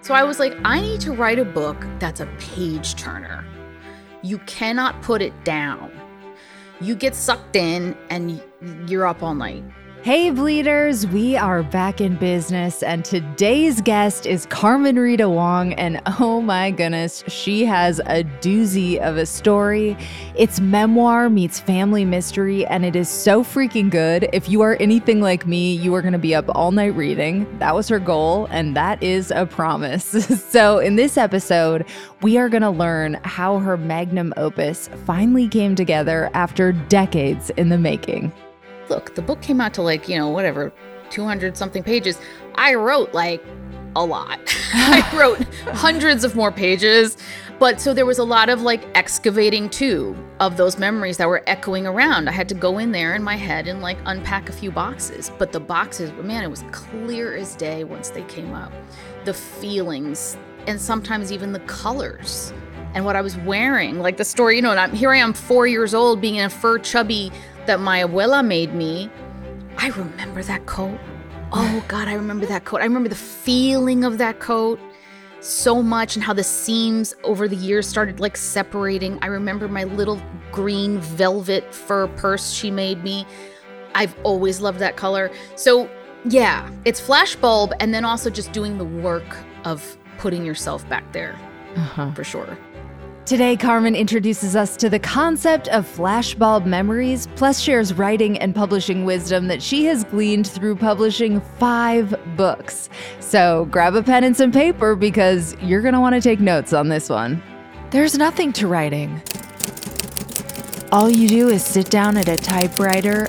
So I was like, I need to write a book that's a page turner. You cannot put it down. You get sucked in and you're up all night. Hey Bleeders, we are back in business, and today's guest is Carmen Rita Wong, and oh my goodness, she has a doozy of a story. It's memoir meets family mystery, and it is so freaking good. If you are anything like me, you are going to be up all night reading. That was her goal, and that is a promise. So in this episode, we are going to learn how her magnum opus finally came together after decades in the making. Look, the book came out to 200 something pages. I wrote a lot. I wrote hundreds of more pages. But so there was a lot of excavating too of those memories that were echoing around. I had to go in there in my head and unpack a few boxes. But the boxes, man, it was clear as day once they came up. The feelings and sometimes even the colors and what I was wearing. Like the story, and here I am 4 years old being in a fur chubby that my abuela made me. I remember that coat. Oh God, I remember that coat. I remember the feeling of that coat so much and how the seams over the years started separating. I remember my little green velvet fur purse she made me. I've always loved that color. So yeah, it's flashbulb and then also just doing the work of putting yourself back there for sure. Today, Carmen introduces us to the concept of flashbulb memories, plus shares writing and publishing wisdom that she has gleaned through publishing 5 books. So grab a pen and some paper because you're going to want to take notes on this one. There's nothing to writing. All you do is sit down at a typewriter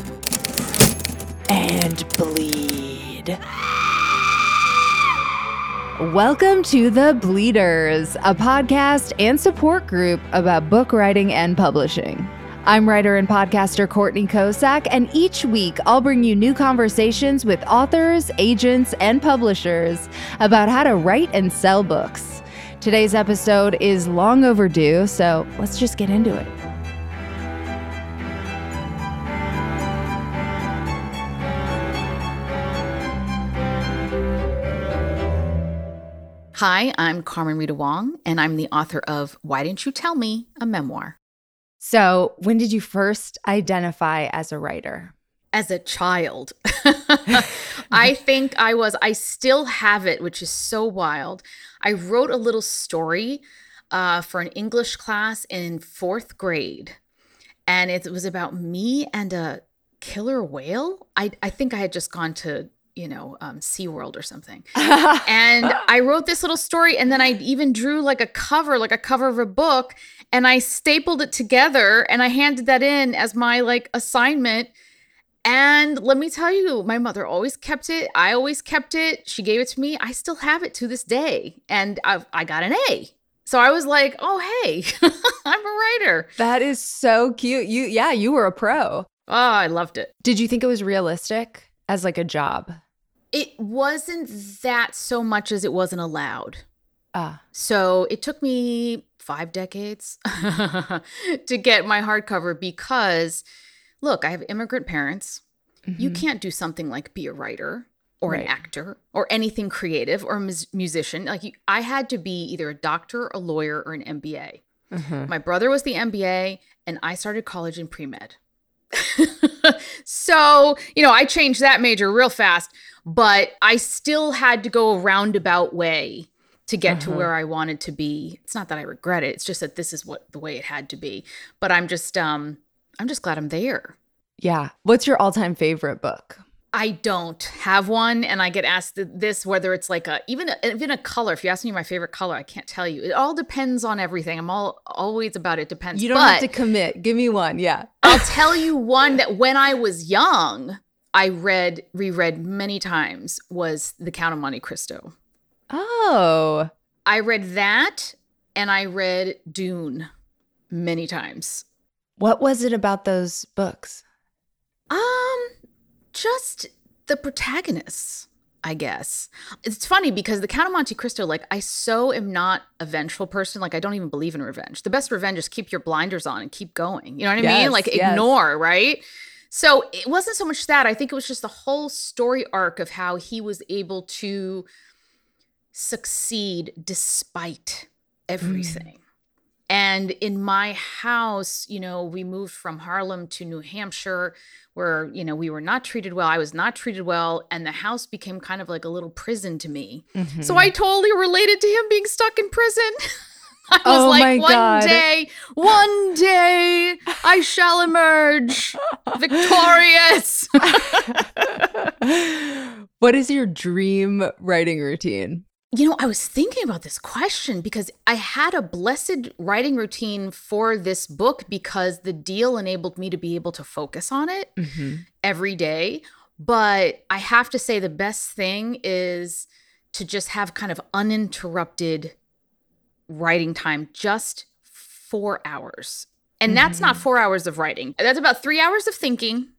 and bleed. Welcome to The Bleeders, a podcast and support group about book writing and publishing. I'm writer and podcaster Courtney Kosak, and each week I'll bring you new conversations with authors, agents, and publishers about how to write and sell books. Today's episode is long overdue, so let's just get into it. Hi, I'm Carmen Rita Wong, and I'm the author of Why Didn't You Tell Me? A Memoir. So, when did you first identify as a writer? As a child. I think I still have it, which is so wild. I wrote a little story for an English class in 4th grade, and it was about me and a killer whale. I think I had just gone to SeaWorld or something. And I wrote this little story, and then I even drew a cover of a book, and I stapled it together, and I handed that in as my assignment. And let me tell you, my mother always kept it. I always kept it. She gave it to me. I still have it to this day. And I got an A. So I was like, oh, hey, I'm a writer. That is so cute. You were a pro. Oh, I loved it. Did you think it was realistic as a job? It wasn't that so much as it wasn't allowed. So it took me 5 decades to get my hardcover because, look, I have immigrant parents. Mm-hmm. You can't do something like be a writer or an actor or anything creative or a musician. I had to be either a doctor, a lawyer, or an MBA. Mm-hmm. My brother was the MBA, and I started college in pre-med. So, I changed that major real fast, but I still had to go a roundabout way to get to where I wanted to be. It's not that I regret it. It's just that this is the way it had to be. But I'm just glad I'm there. Yeah. What's your all-time favorite book? I don't have one, and I get asked this whether it's even a color. If you ask me my favorite color, I can't tell you. It all depends on everything. I'm always about it depends. You don't have to commit. Give me one. Yeah. I'll tell you one that when I was young, I reread many times was The Count of Monte Cristo. Oh. I read that, and I read Dune many times. What was it about those books? Just the protagonists, I guess. It's funny because The Count of Monte Cristo, I so am not a vengeful person. I don't even believe in revenge. The best revenge is keep your blinders on and keep going. You know what I mean? Ignore, right? So it wasn't so much that. I think it was just the whole story arc of how he was able to succeed despite everything. And in my house, we moved from Harlem to New Hampshire where, we were not treated well. I was not treated well. And the house became kind of like a little prison to me. So I totally related to him being stuck in prison. I was one day I shall emerge victorious. What is your dream writing routine? I was thinking about this question because I had a blessed writing routine for this book because the deal enabled me to be able to focus on it every day. But I have to say the best thing is to just have kind of uninterrupted writing time, just 4 hours. And that's not 4 hours of writing. That's about 3 hours of thinking,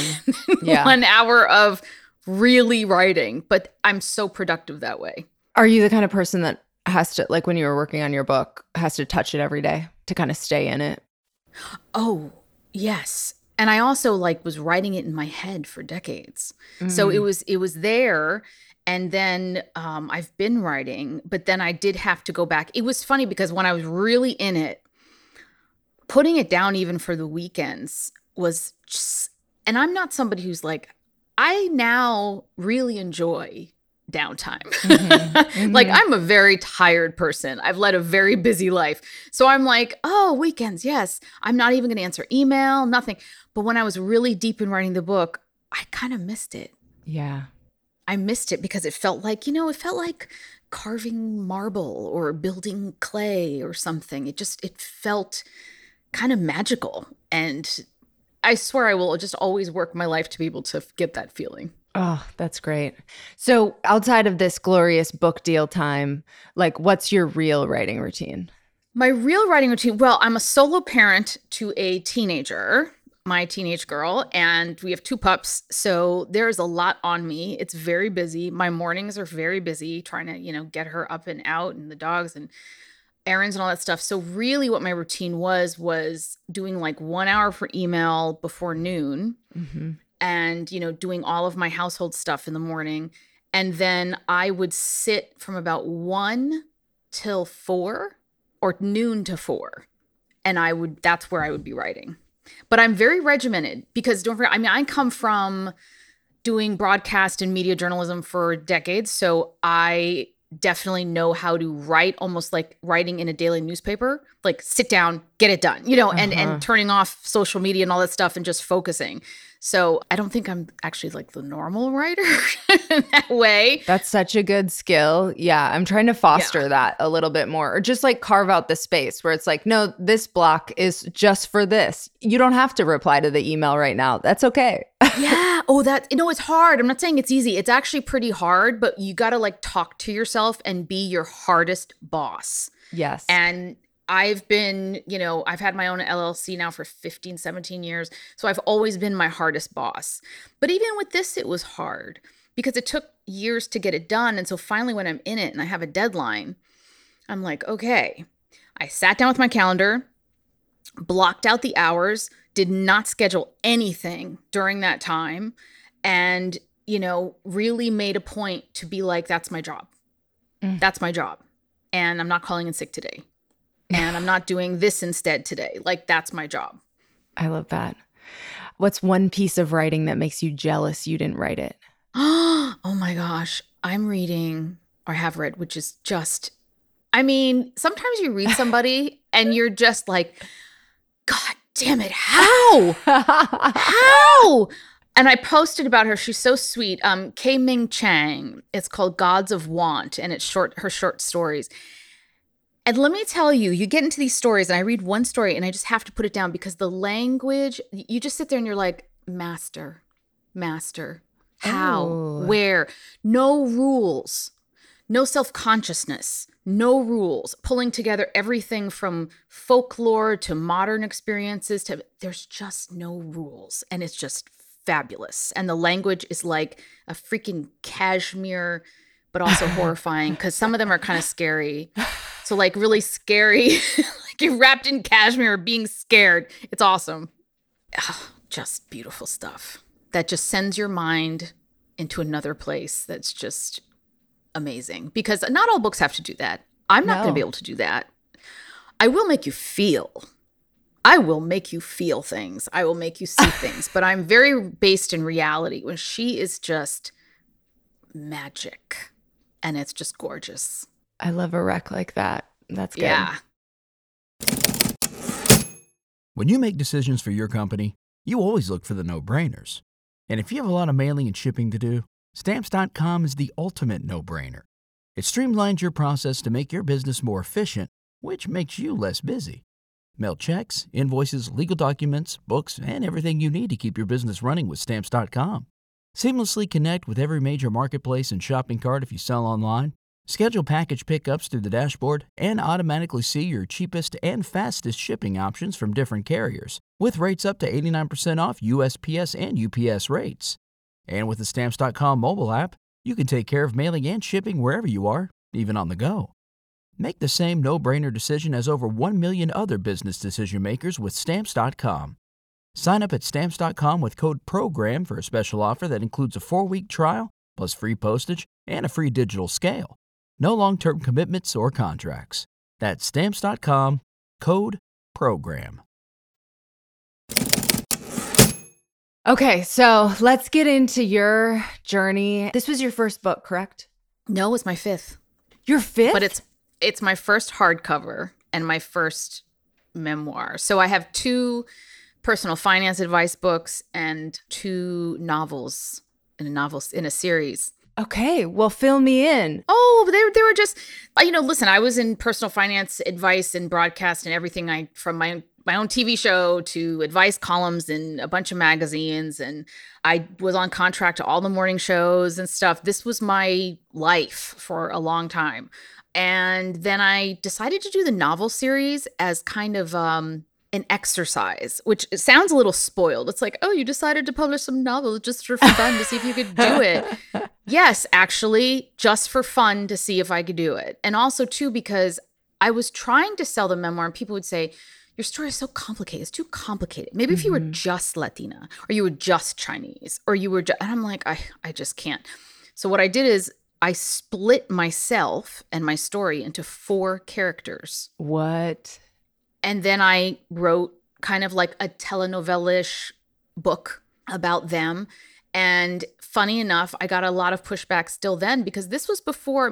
1 hour of really writing. But I'm so productive that way. Are you the kind of person that has to, like when you were working on your book, has to touch it every day to kind of stay in it? Oh, yes. And I also was writing it in my head for decades. So it was there. And then I've been writing, but then I did have to go back. It was funny because when I was really in it, putting it down even for the weekends was just, and I'm not somebody who's I now really enjoy downtime. I'm a very tired person. I've led a very busy life. So I'm weekends, yes. I'm not even going to answer email, nothing. But when I was really deep in writing the book, I kind of missed it. Yeah. I missed it because it felt like carving marble or building clay or something. It felt kind of magical. And I swear I will just always work my life to be able to get that feeling. Oh, that's great. So outside of this glorious book deal time, what's your real writing routine? My real writing routine, well, I'm a solo parent to a teenager, my teenage girl, and we have 2 pups. So there's a lot on me. It's very busy. My mornings are very busy trying to, get her up and out and the dogs and errands and all that stuff. So really what my routine was doing 1 hour for email before noon. And, doing all of my household stuff in the morning. And then I would sit from about 1 till 4 or noon to 4. And that's where I would be writing. But I'm very regimented because don't forget, I come from doing broadcast and media journalism for decades. So I definitely know how to write, almost like writing in a daily newspaper, sit down, get it done, and turning off social media and all that stuff and just focusing. So I don't think I'm actually the normal writer in that way. That's such a good skill. Yeah. I'm trying to foster that a little bit more, or just carve out the space where it's no, this block is just for this. You don't have to reply to the email right now. That's okay. Yeah. Oh, it's hard. I'm not saying it's easy. It's actually pretty hard, but you got to talk to yourself and be your hardest boss. Yes. And I've been, I've had my own LLC now for 15, 17 years. So I've always been my hardest boss. But even with this, it was hard because it took years to get it done. And so finally, when I'm in it and I have a deadline, I'm okay. I sat down with my calendar, blocked out the hours, did not schedule anything during that time, and, really made a point to be that's my job. That's my job. And I'm not calling in sick today. And I'm not doing this instead today. That's my job. I love that. What's one piece of writing that makes you jealous you didn't write it? Oh my gosh. I'm reading, or have read, which is just, sometimes you read somebody and you're just God damn it. How? How? And I posted about her. She's so sweet. K-Ming Chang. It's called Gods of Want, and it's her short stories. And let me tell you, you get into these stories and I read one story and I just have to put it down because the language, you just sit there and you're master, how, where, no rules, no self-consciousness, no rules, pulling together everything from folklore to modern experiences there's just no rules. And it's just fabulous. And the language is like a freaking cashmere, but also horrifying because some of them are kind of scary. So really scary, you're wrapped in cashmere being scared. It's awesome. Just beautiful stuff that just sends your mind into another place that's just amazing because not all books have to do that. I'm not going to be able to do that. I will make you feel. I will make you feel things. I will make you see things. But I'm very based in reality when she is just magic. And it's just gorgeous. I love a wreck like that. That's good. Yeah. When you make decisions for your company, you always look for the no-brainers. And if you have a lot of mailing and shipping to do, Stamps.com is the ultimate no-brainer. It streamlines your process to make your business more efficient, which makes you less busy. Mail checks, invoices, legal documents, books, and everything you need to keep your business running with Stamps.com. Seamlessly connect with every major marketplace and shopping cart if you sell online. Schedule package pickups through the dashboard and automatically see your cheapest and fastest shipping options from different carriers, with rates up to 89% off USPS and UPS rates. And with the Stamps.com mobile app, you can take care of mailing and shipping wherever you are, even on the go. Make the same no-brainer decision as over 1 million other business decision makers with Stamps.com. Sign up at Stamps.com with code PROGRAM for a special offer that includes a 4-week trial, plus free postage and a free digital scale. No long-term commitments or contracts. That's Stamps.com, code PROGRAM. Okay, so let's get into your journey. This was your first book, correct? No, it's my 5th. Your 5th? But it's my first hardcover and my first memoir. So I have 2 personal finance advice books and 2 novels in a series. Okay, well, fill me in. Oh, they were just, listen, I was in personal finance advice and broadcast and everything. From my own TV show to advice columns in a bunch of magazines. And I was on contract to all the morning shows and stuff. This was my life for a long time. And then I decided to do the novel series as kind of an exercise, which sounds a little spoiled. It's like, oh, you decided to publish some novels just for fun to see if you could do it. Yes, actually, just for fun to see if I could do it. And also, too, because I was trying to sell the memoir and people would say, your story is so complicated. It's too complicated. Maybe if you were just Latina or you were just Chinese or you were and I'm like, I just can't. So what I did is I split myself and my story into 4 characters. What? And then I wrote kind of like a telenovela-ish book about them. And funny enough, I got a lot of pushback still then because this was before,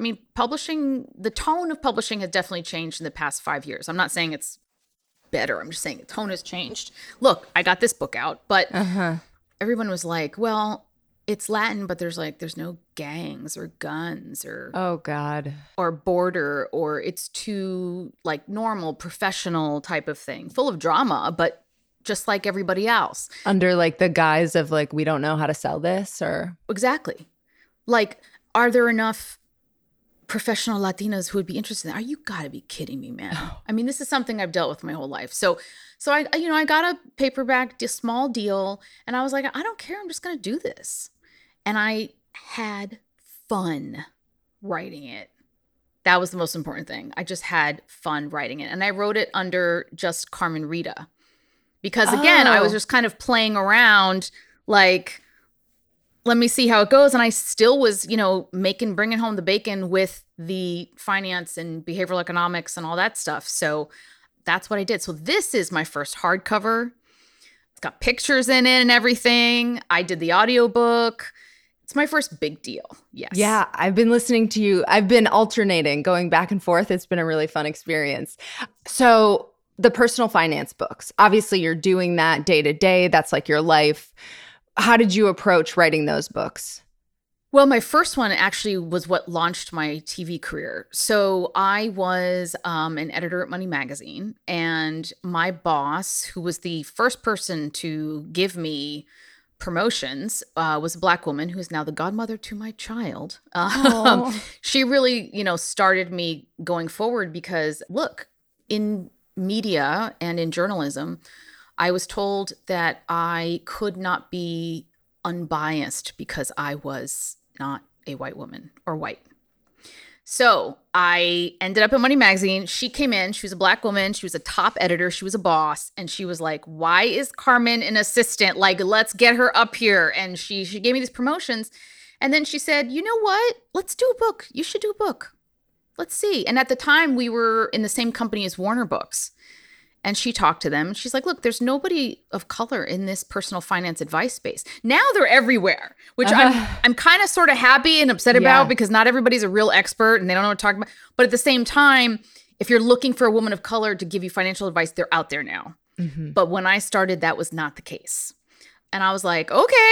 the tone of publishing has definitely changed in the past 5 years. I'm not saying it's better. I'm just saying the tone has changed. Look, I got this book out, but everyone was like, well, it's Latin, but there's no gangs or guns or oh god or border, or it's too like normal professional type of thing, full of drama, but just like everybody else. Under like the guise of like, we don't know how to sell this or exactly. Like, are there enough professional Latinas who would be interested in that? You gotta be kidding me, man. I mean, this is something I've dealt with my whole life. So I got a paperback, a small deal, and I was like, I don't care. I'm just gonna do this. And I had fun writing it. That was the most important thing. I just had fun writing it. And I wrote it under just Carmen Rita. Because again, I was just kind of playing around like, let me see how it goes. And I still was, bringing home the bacon with the finance and behavioral economics and all that stuff. So that's what I did. So this is my first hardcover. It's got pictures in it and everything. I did the audiobook. It's my first big deal. Yes. Yeah, I've been listening to you. I've been alternating, going back and forth. It's been a really fun experience. So the personal finance books, obviously you're doing that day to day. That's like your life. How did you approach writing those books? Well, my first one actually was what launched my TV career. So I was an editor at Money Magazine, and my boss, who was the first person to give me promotions, was a Black woman who is now the godmother to my child. She really, started me going forward because, look, in media and in journalism, I was told that I could not be unbiased because I was not a white woman or white. So I ended up at Money Magazine. She came in. She was a Black woman. She was a top editor. She was a boss. And she was like, why is Carmen an assistant? Like, let's get her up here. And she gave me these promotions. And then she said, you know what? Let's do a book. You should do a book. Let's see. And at the time, we were in the same company as Warner Books. And she talked to them. She's like, look, there's nobody of color in this personal finance advice space. Now they're everywhere, which I'm kind of sort of happy and upset about because not everybody's a real expert and they don't know what to talk about. But at the same time, if you're looking for a woman of color to give you financial advice, they're out there now. Mm-hmm. But when I started, that was not the case. And I was like, okay.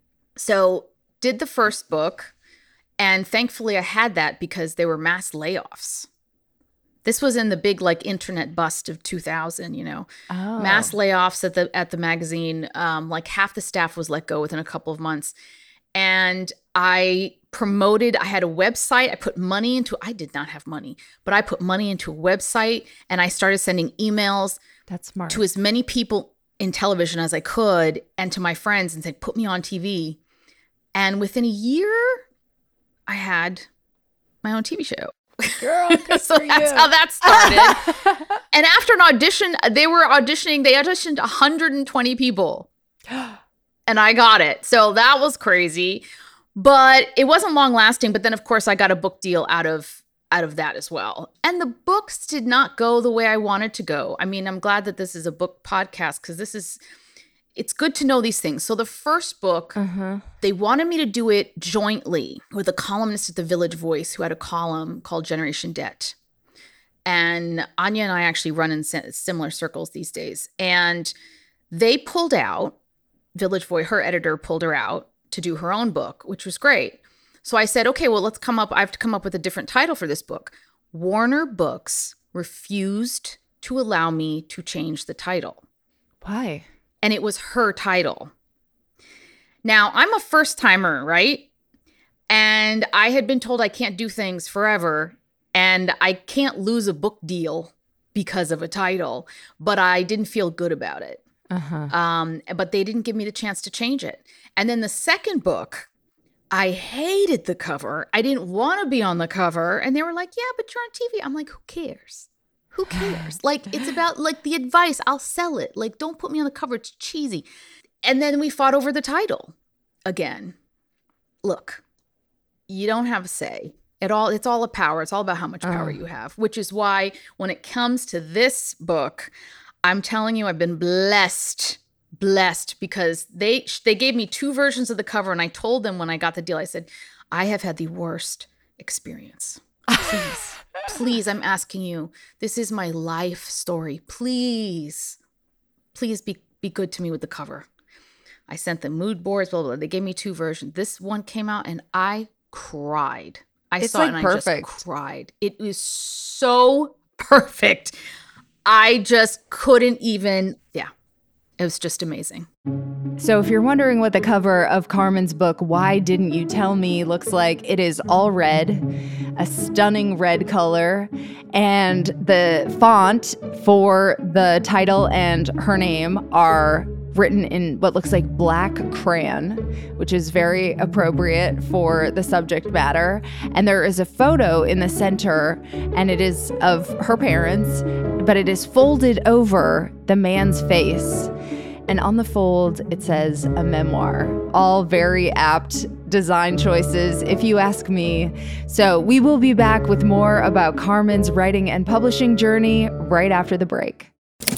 So did the first book. And thankfully I had that because there were mass layoffs. This was in the big internet bust of 2000, mass layoffs at the magazine. Like half the staff was let go within a couple of months. And I had a website. I did not have money, but I put money into a website and I started sending emails That's smart. to as many people in television as I could and to my friends and said, put me on TV. And within a year, I had my own TV show. Girl, so that's how that started. And after an audition, they auditioned 120 people. And I got it. So that was crazy. But it wasn't long lasting. But then, of course, I got a book deal out of that as well. And the books did not go the way I wanted to go. I mean, I'm glad that this is a book podcast because it's good to know these things. So the first book, they wanted me to do it jointly with a columnist at the Village Voice who had a column called Generation Debt. And Anya and I actually run in similar circles these days. And they pulled out, Village Voice, her editor pulled her out to do her own book, which was great. So I said, okay, well, I have to come up with a different title for this book. Warner Books refused to allow me to change the title. Why? And it was her title. Now, I'm a first timer, right? And I had been told I can't do things forever and I can't lose a book deal because of a title, but I didn't feel good about it. But they didn't give me the chance to change it. And then the second book, I hated the cover. I didn't want to be on the cover. And they were like, yeah, but you're on TV. I'm like, who cares? Who cares? It's about the advice. I'll sell it. Don't put me on the cover. It's cheesy. And then we fought over the title again. Look, you don't have a say at all. It's all a power. It's all about how much power you have, which is why when it comes to this book, I'm telling you, I've been blessed because they gave me 2 versions of the cover. And I told them when I got the deal, I said, I have had the worst experience. Please, I'm asking you. This is my life story. Please be good to me with the cover. I sent them mood boards, blah, blah, blah. They gave me 2 versions. This one came out and I cried. I saw it and perfect. I just cried. It was so perfect. I just couldn't even, it was just amazing. So if you're wondering what the cover of Carmen's book, Why Didn't You Tell Me, looks like, it is all red, a stunning red color, and the font for the title and her name are written in what looks like black crayon, which is very appropriate for the subject matter. And there is a photo in the center, and it is of her parents, but it is folded over the man's face. And on the fold, it says a memoir. All very apt design choices, if you ask me. So we will be back with more about Carmen's writing and publishing journey right after the break.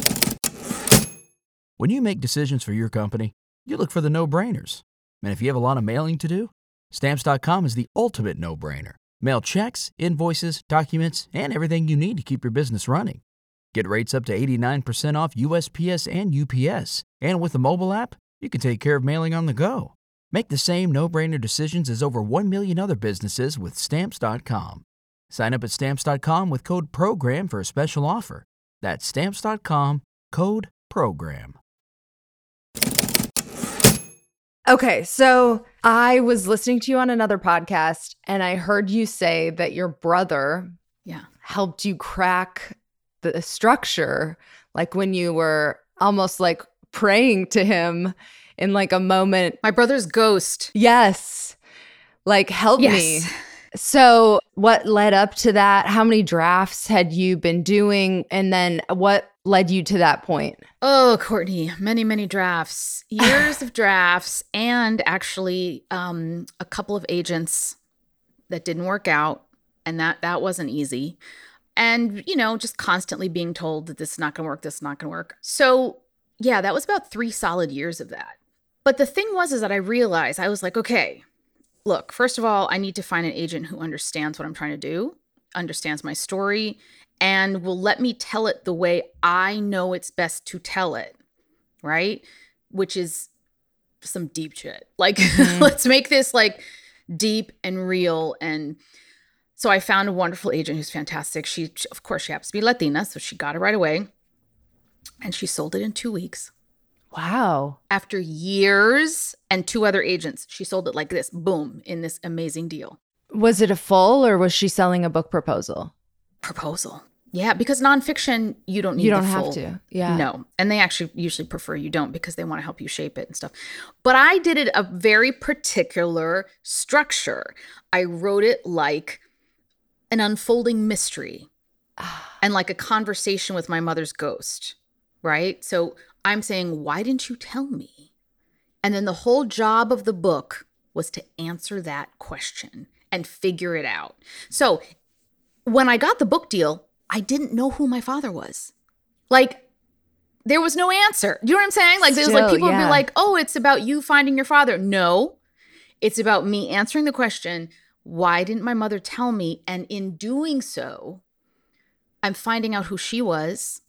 When you make decisions for your company, you look for the no-brainers. And if you have a lot of mailing to do, Stamps.com is the ultimate no-brainer. Mail checks, invoices, documents, and everything you need to keep your business running. Get rates up to 89% off USPS and UPS. And with the mobile app, you can take care of mailing on the go. Make the same no-brainer decisions as over 1 million other businesses with Stamps.com. Sign up at Stamps.com with code PROGRAM for a special offer. That's Stamps.com, code PROGRAM. Okay, so I was listening to you on another podcast, and I heard you say that your brother helped you crack the structure, like when you were almost like praying to him in like a moment. My brother's ghost. Yes. Like, help me. So what led up to that? How many drafts had you been doing? And then what led you to that point? Oh, Courtney, many, many drafts, years of drafts, and actually a couple of agents that didn't work out. And that wasn't easy. And, just constantly being told that this is not going to work, this is not going to work. So yeah, that was about 3 solid years of that. But the thing is that I realized, I was like, okay, look, first of all, I need to find an agent who understands what I'm trying to do, understands my story, and will let me tell it the way I know it's best to tell it, right? Which is some deep shit. Like, let's make this like deep and real. And so I found a wonderful agent who's fantastic. She of course, she happens to be Latina, so she got it right away. And she sold it in 2 weeks. Wow. After years and 2 other agents, she sold it like this, boom, in this amazing deal. Was it a full, or was she selling a book proposal? Proposal. Yeah, because nonfiction, you don't need You don't the have full. to. Yeah. No. And they actually usually prefer you don't, because they want to help you shape it and stuff. But I did it a very particular structure. I wrote it like an unfolding mystery and like a conversation with my mother's ghost, right? So I'm saying, why didn't you tell me? And then the whole job of the book was to answer that question and figure it out. So when I got the book deal, I didn't know who my father was. Like, there was no answer. You know what I'm saying? Like, there's like people would be like, oh, it's about you finding your father. No, it's about me answering the question, why didn't my mother tell me? And in doing so, I'm finding out who she was,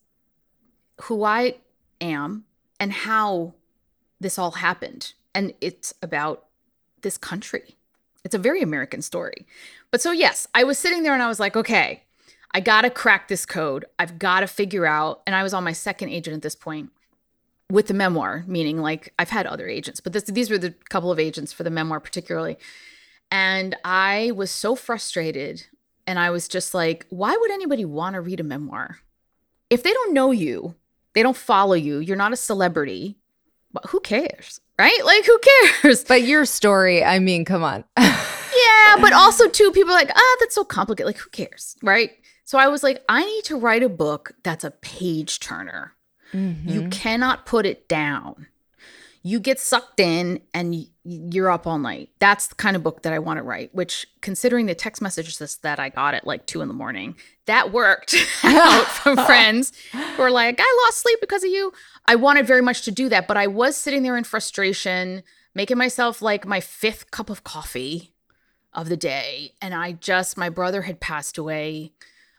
who I am, and how this all happened. And it's about this country. It's a very American story. But so yes, I was sitting there and I was like, okay, I got to crack this code. I've got to figure out. And I was on my second agent at this point with the memoir, meaning like I've had other agents, but these were the couple of agents for the memoir particularly. And I was so frustrated. And I was just like, why would anybody want to read a memoir? If they don't know you, they don't follow you, you're not a celebrity, but who cares, right? Like, who cares? But your story, I mean, come on. Yeah, but also too, people are like, that's so complicated. Like, who cares, right? So I was like, I need to write a book that's a page turner. Mm-hmm. You cannot put it down. You get sucked in and you're up all night. That's the kind of book that I want to write, which, considering the text messages that I got at like 2 a.m, that worked out from friends who were like, I lost sleep because of you. I wanted very much to do that, but I was sitting there in frustration, making myself like my 5th cup of coffee of the day. And my brother had passed away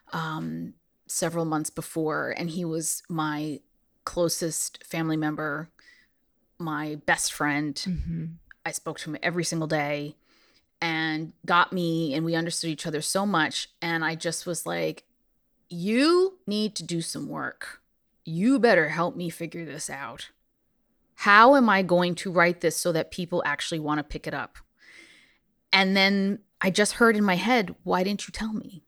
several months before, and he was my closest family member, my best friend. Mm-hmm. I spoke to him every single day and we understood each other so much. And I just was like, you need to do some work. You better help me figure this out. How am I going to write this so that people actually want to pick it up? And then I just heard in my head, why didn't you tell me?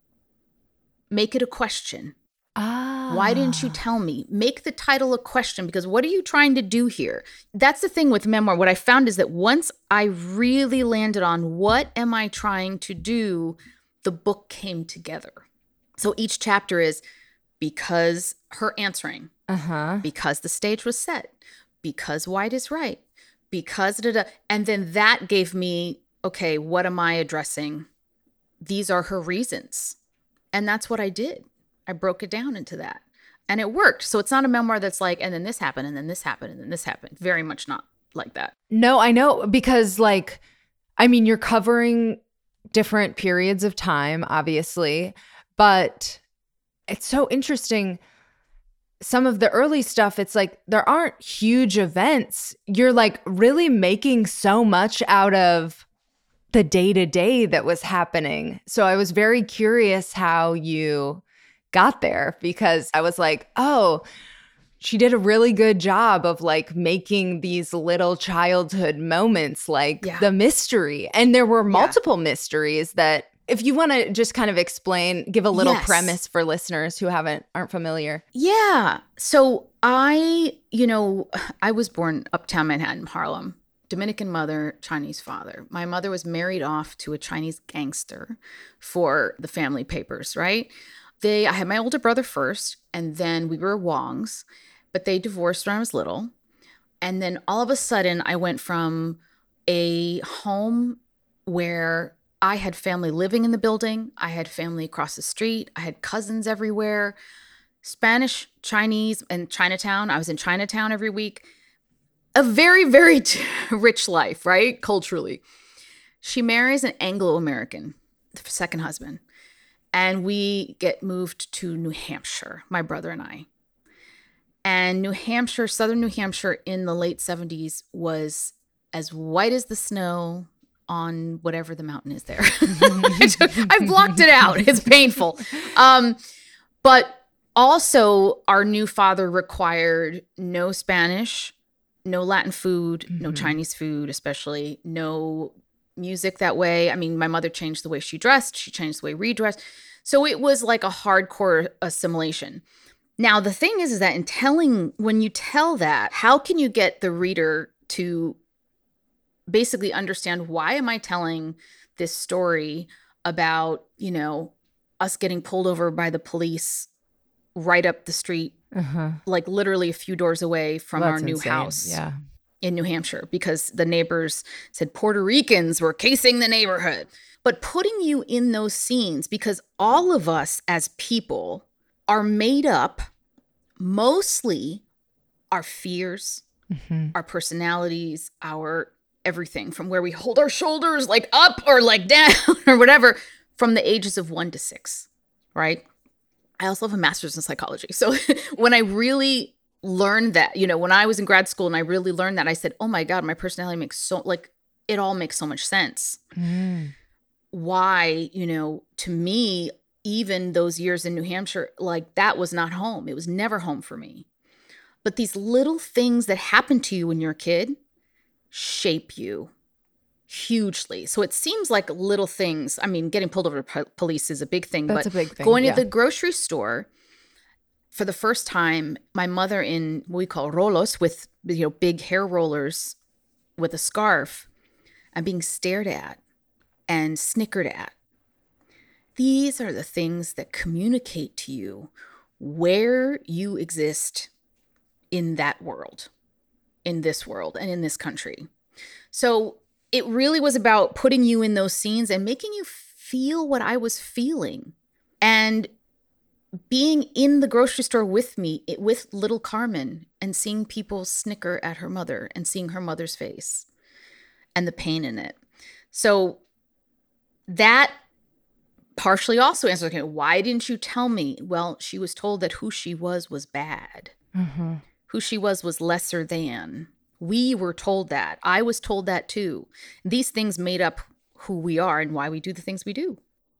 Make it a question. Why didn't you tell me? Make the title a question, because what are you trying to do here? That's the thing with memoir. What I found is that once I really landed on what am I trying to do, the book came together. So each chapter is because her answering, because the stage was set, because White is right, because and then that gave me, okay, what am I addressing? These are her reasons. And that's what I did. I broke it down into that. And it worked. So it's not a memoir that's like, and then this happened, and then this happened, and then this happened. Very much not like that. No, I know, because like, I mean, you're covering different periods of time, obviously, but it's so interesting. Some of the early stuff, it's like there aren't huge events. You're like really making so much out of the day-to-day that was happening. So I was very curious how you got there, because I was like, oh, she did a really good job of like making these little childhood moments like the mystery. And there were multiple mysteries that, if you want to just kind of explain, give a little premise for listeners who aren't familiar. Yeah. So I was born uptown Manhattan, Harlem. Dominican mother, Chinese father. My mother was married off to a Chinese gangster for the family papers, right? I had my older brother first, and then we were Wongs, but they divorced when I was little. And then all of a sudden, I went from a home where I had family living in the building. I had family across the street. I had cousins everywhere. Spanish, Chinese, and Chinatown. I was in Chinatown every week. A very, very rich life, right? Culturally. She marries an Anglo-American, the second husband. And we get moved to New Hampshire, my brother and I. And New Hampshire, southern New Hampshire in the late 70s was as white as the snow on whatever the mountain is there. I blocked it out. It's painful. But also, our new father required no Spanish, no Latin food, no Chinese food, especially no music that way. I mean, my mother changed the way she dressed. She changed the way we dressed. So it was like a hardcore assimilation. Now, the thing is that when you tell that, how can you get the reader to basically understand, why am I telling this story about, us getting pulled over by the police right up the street, like literally a few doors away from our new house in New Hampshire, because the neighbors said Puerto Ricans were casing the neighborhood. But putting you in those scenes, because all of us as people are made up, mostly our fears, our personalities, our everything, from where we hold our shoulders like up or like down or whatever, from the ages of 1 to 6, right? I also have a master's in psychology. So when I really learned that, when I was in grad school and I really learned that, I said, oh my God, my personality makes it all makes so much sense. Why, to me, even those years in New Hampshire, like that was not home. It was never home for me. But these little things that happen to you when you're a kid shape you hugely. So it seems like little things. I mean, getting pulled over to police is a big thing. That's but a big thing. Going to the grocery store for the first time, my mother in what we call rolos, with big hair rollers with a scarf, and being stared at and snickered at. These are the things that communicate to you where you exist in that world, in this world, and in this country. So it really was about putting you in those scenes and making you feel what I was feeling. And being in the grocery store with me, with little Carmen, and seeing people snicker at her mother and seeing her mother's face and the pain in it. So that partially also answers, okay, why didn't you tell me? Well, she was told that who she was bad. Who she was lesser than. We were told that. I was told that too. These things made up who we are and why we do the things we do.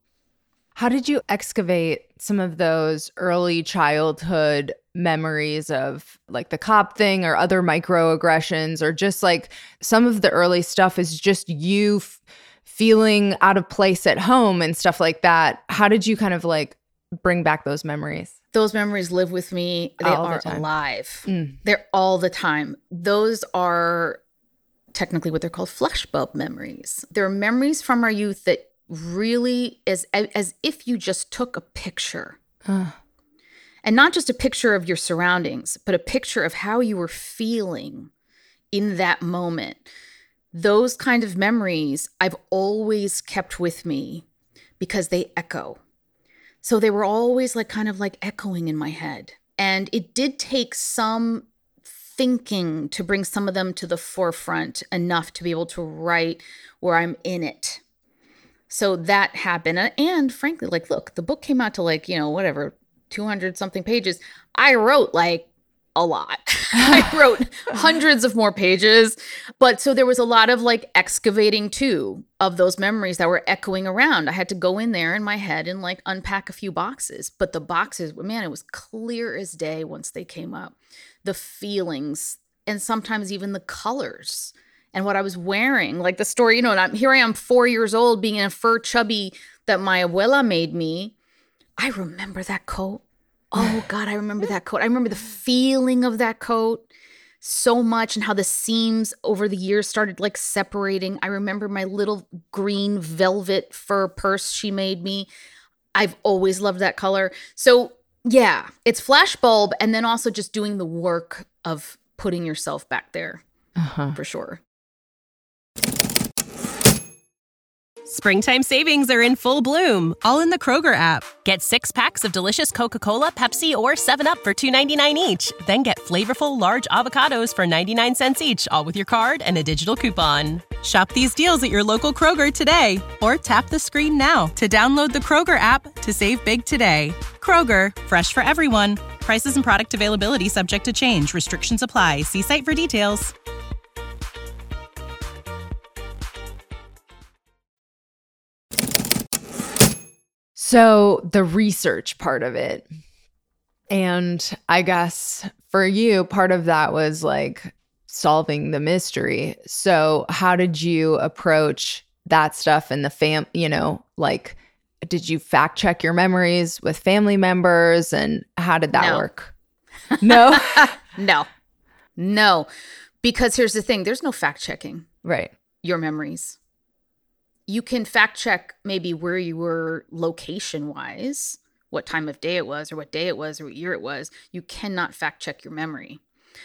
How did you excavate some of those early childhood memories of like the cop thing or other microaggressions, or just like some of the early stuff is just you feeling out of place at home and stuff like that? How did you kind of like bring back those memories? Those memories live with me. They are alive. They're all the time. Those are technically what they're called flashbulb memories. They're memories from our youth that really is as if you just took a picture. And not just a picture of your surroundings, but a picture of how you were feeling in that moment. Those kind of memories I've always kept with me because they echo. So they were always like kind of like echoing in my head. And it did take some thinking to bring some of them to the forefront enough to be able to write where I'm in it. So that happened. And frankly, like, look, the book came out to like, 200 something pages. I wrote like a lot. I wrote hundreds of more pages. But so there was a lot of like excavating too of those memories that were echoing around. I had to go in there in my head and like unpack a few boxes. But the boxes, man, it was clear as day once they came up. The feelings and sometimes even the colors and what I was wearing. Like the story, and here I am 4 years old being in a fur chubby that my abuela made me. I remember that coat. Oh, God, I remember that coat. I remember the feeling of that coat so much and how the seams over the years started like separating. I remember my little green velvet fur purse she made me. I've always loved that color. So yeah, it's flashbulb, and then also just doing the work of putting yourself back there for sure. Springtime savings are in full bloom, all in the Kroger app. Get 6 packs of delicious Coca-Cola, Pepsi, or 7-Up for $2.99 each. Then get flavorful large avocados for 99 cents each, all with your card and a digital coupon. Shop these deals at your local Kroger today, or tap the screen now to download the Kroger app to save big today. Kroger, fresh for everyone. Prices and product availability subject to change. Restrictions apply. See site for details. So the research part of it, and I guess for you, part of that was like solving the mystery. So how did you approach that stuff in the like, did you fact check your memories with family members, and how did that work? No? No. Because here's the thing, there's no fact checking your memories. You can fact check maybe where you were location wise, what time of day it was, or what day it was, or what year it was. You cannot fact check your memory,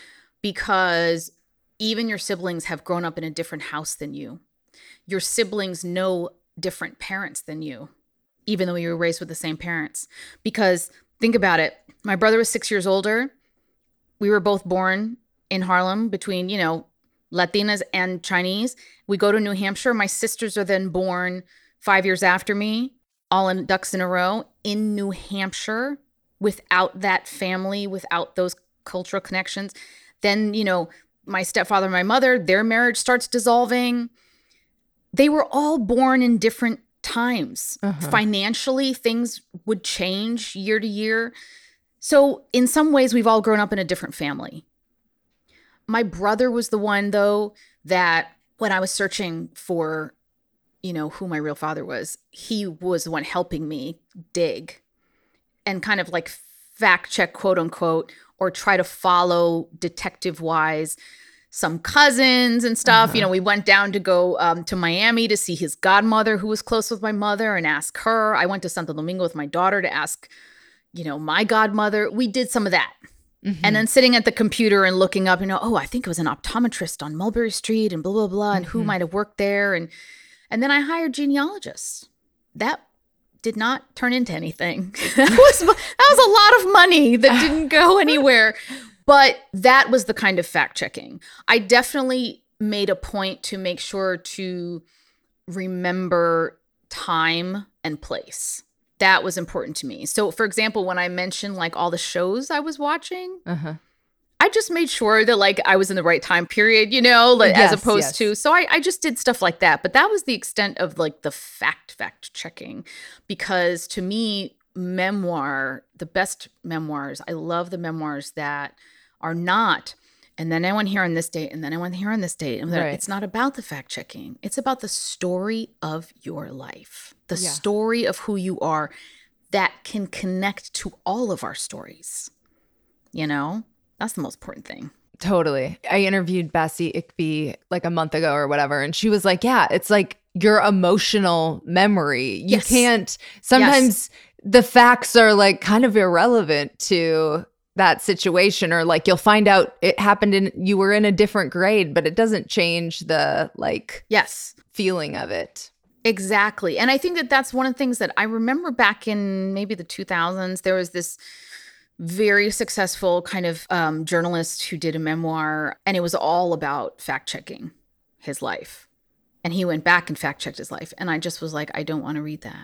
because even your siblings have grown up in a different house than you. Your siblings know different parents than you, even though you were raised with the same parents. Because think about it. My brother was 6 years older. We were both born in Harlem between, Latinas and Chinese. We go to New Hampshire. My sisters are then born 5 years after me, all in ducks in a row in New Hampshire, without that family, without those cultural connections. Then, my stepfather and my mother, their marriage starts dissolving. They were all born in different times. Financially, things would change year to year. So in some ways, we've all grown up in a different family. My brother was the one, though, that when I was searching for, who my real father was, he was the one helping me dig and kind of like fact check, quote unquote, or try to follow detective wise some cousins and stuff. We went down to go to Miami to see his godmother, who was close with my mother, and ask her. I went to Santo Domingo with my daughter to ask, my godmother. We did some of that. And then sitting at the computer and looking up, I think it was an optometrist on Mulberry Street and blah, blah, blah, and who might have worked there. And then I hired genealogists. That did not turn into anything. That was a lot of money that didn't go anywhere. But that was the kind of fact checking. I definitely made a point to make sure to remember time and place. That was important to me. So, for example, when I mentioned like all the shows I was watching, I just made sure that like I was in the right time period, as opposed to. So I just did stuff like that. But that was the extent of like the fact checking, because to me, the best memoirs, I love the memoirs that are not, and then I went here on this date, and then I went here on this date. And it's not about the fact checking. It's about the story of your life, the story of who you are that can connect to all of our stories. That's the most important thing. Totally. I interviewed Bessie Ickby like a month ago or whatever, and she was like, yeah, it's like your emotional memory. You can't, sometimes the facts are like kind of irrelevant to that situation, or like you'll find out it happened you were in a different grade, but it doesn't change the feeling of it. Exactly. And I think that that's one of the things that I remember back in maybe the 2000s. There was this very successful kind of journalist who did a memoir, and it was all about fact checking his life. And he went back and fact checked his life. And I just was like, I don't want to read that.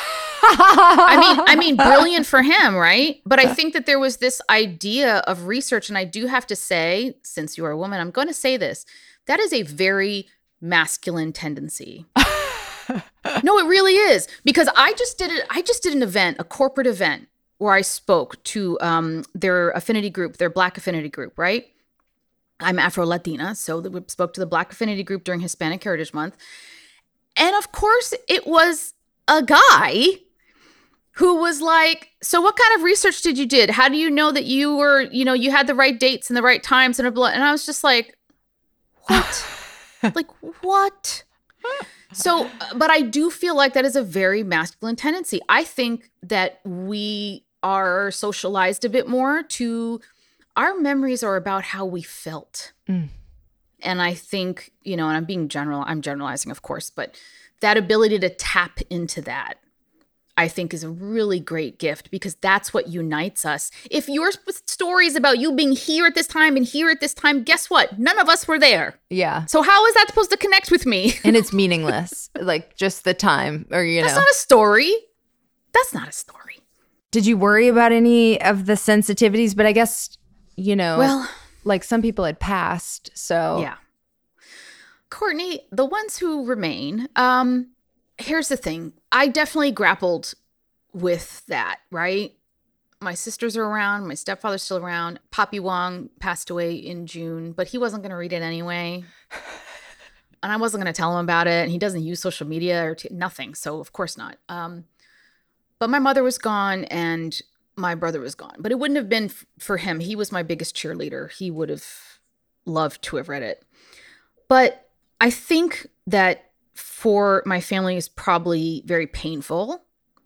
I mean, brilliant for him, right? But I think that there was this idea of research, and I do have to say, since you are a woman, I'm going to say this, that is a very masculine tendency. No, it really is, because I just did an event, a corporate event, where I spoke to their affinity group, their Black affinity group, right? I'm Afro-Latina, so we spoke to the Black affinity group during Hispanic Heritage Month. And of course, it was a guy who was like, so what kind of research did you did? How do you know that you were, you had the right dates and the right times and blah? And I was just like, what? Like, what? So, but I do feel like that is a very masculine tendency. I think that we are socialized a bit more to our memories are about how we felt. And I think, and I'm generalizing, of course, but that ability to tap into that, I think, is a really great gift because that's what unites us. If your story is about you being here at this time and here at this time, guess what? None of us were there. Yeah. So how is that supposed to connect with me? And it's meaningless, like just the time or, That's not a story. That's not a story. Did you worry about any of the sensitivities? But I guess, well, like some people had passed, so. Yeah. Courtney, the ones who remain, here's the thing. I definitely grappled with that, right? My sisters are around. My stepfather's still around. Papi Wong passed away in June, but he wasn't going to read it anyway. And I wasn't going to tell him about it. And he doesn't use social media or nothing. So, of course not. But my mother was gone and my brother was gone. But it wouldn't have been for him. He was my biggest cheerleader. He would have loved to have read it. But I think that for my family is probably very painful.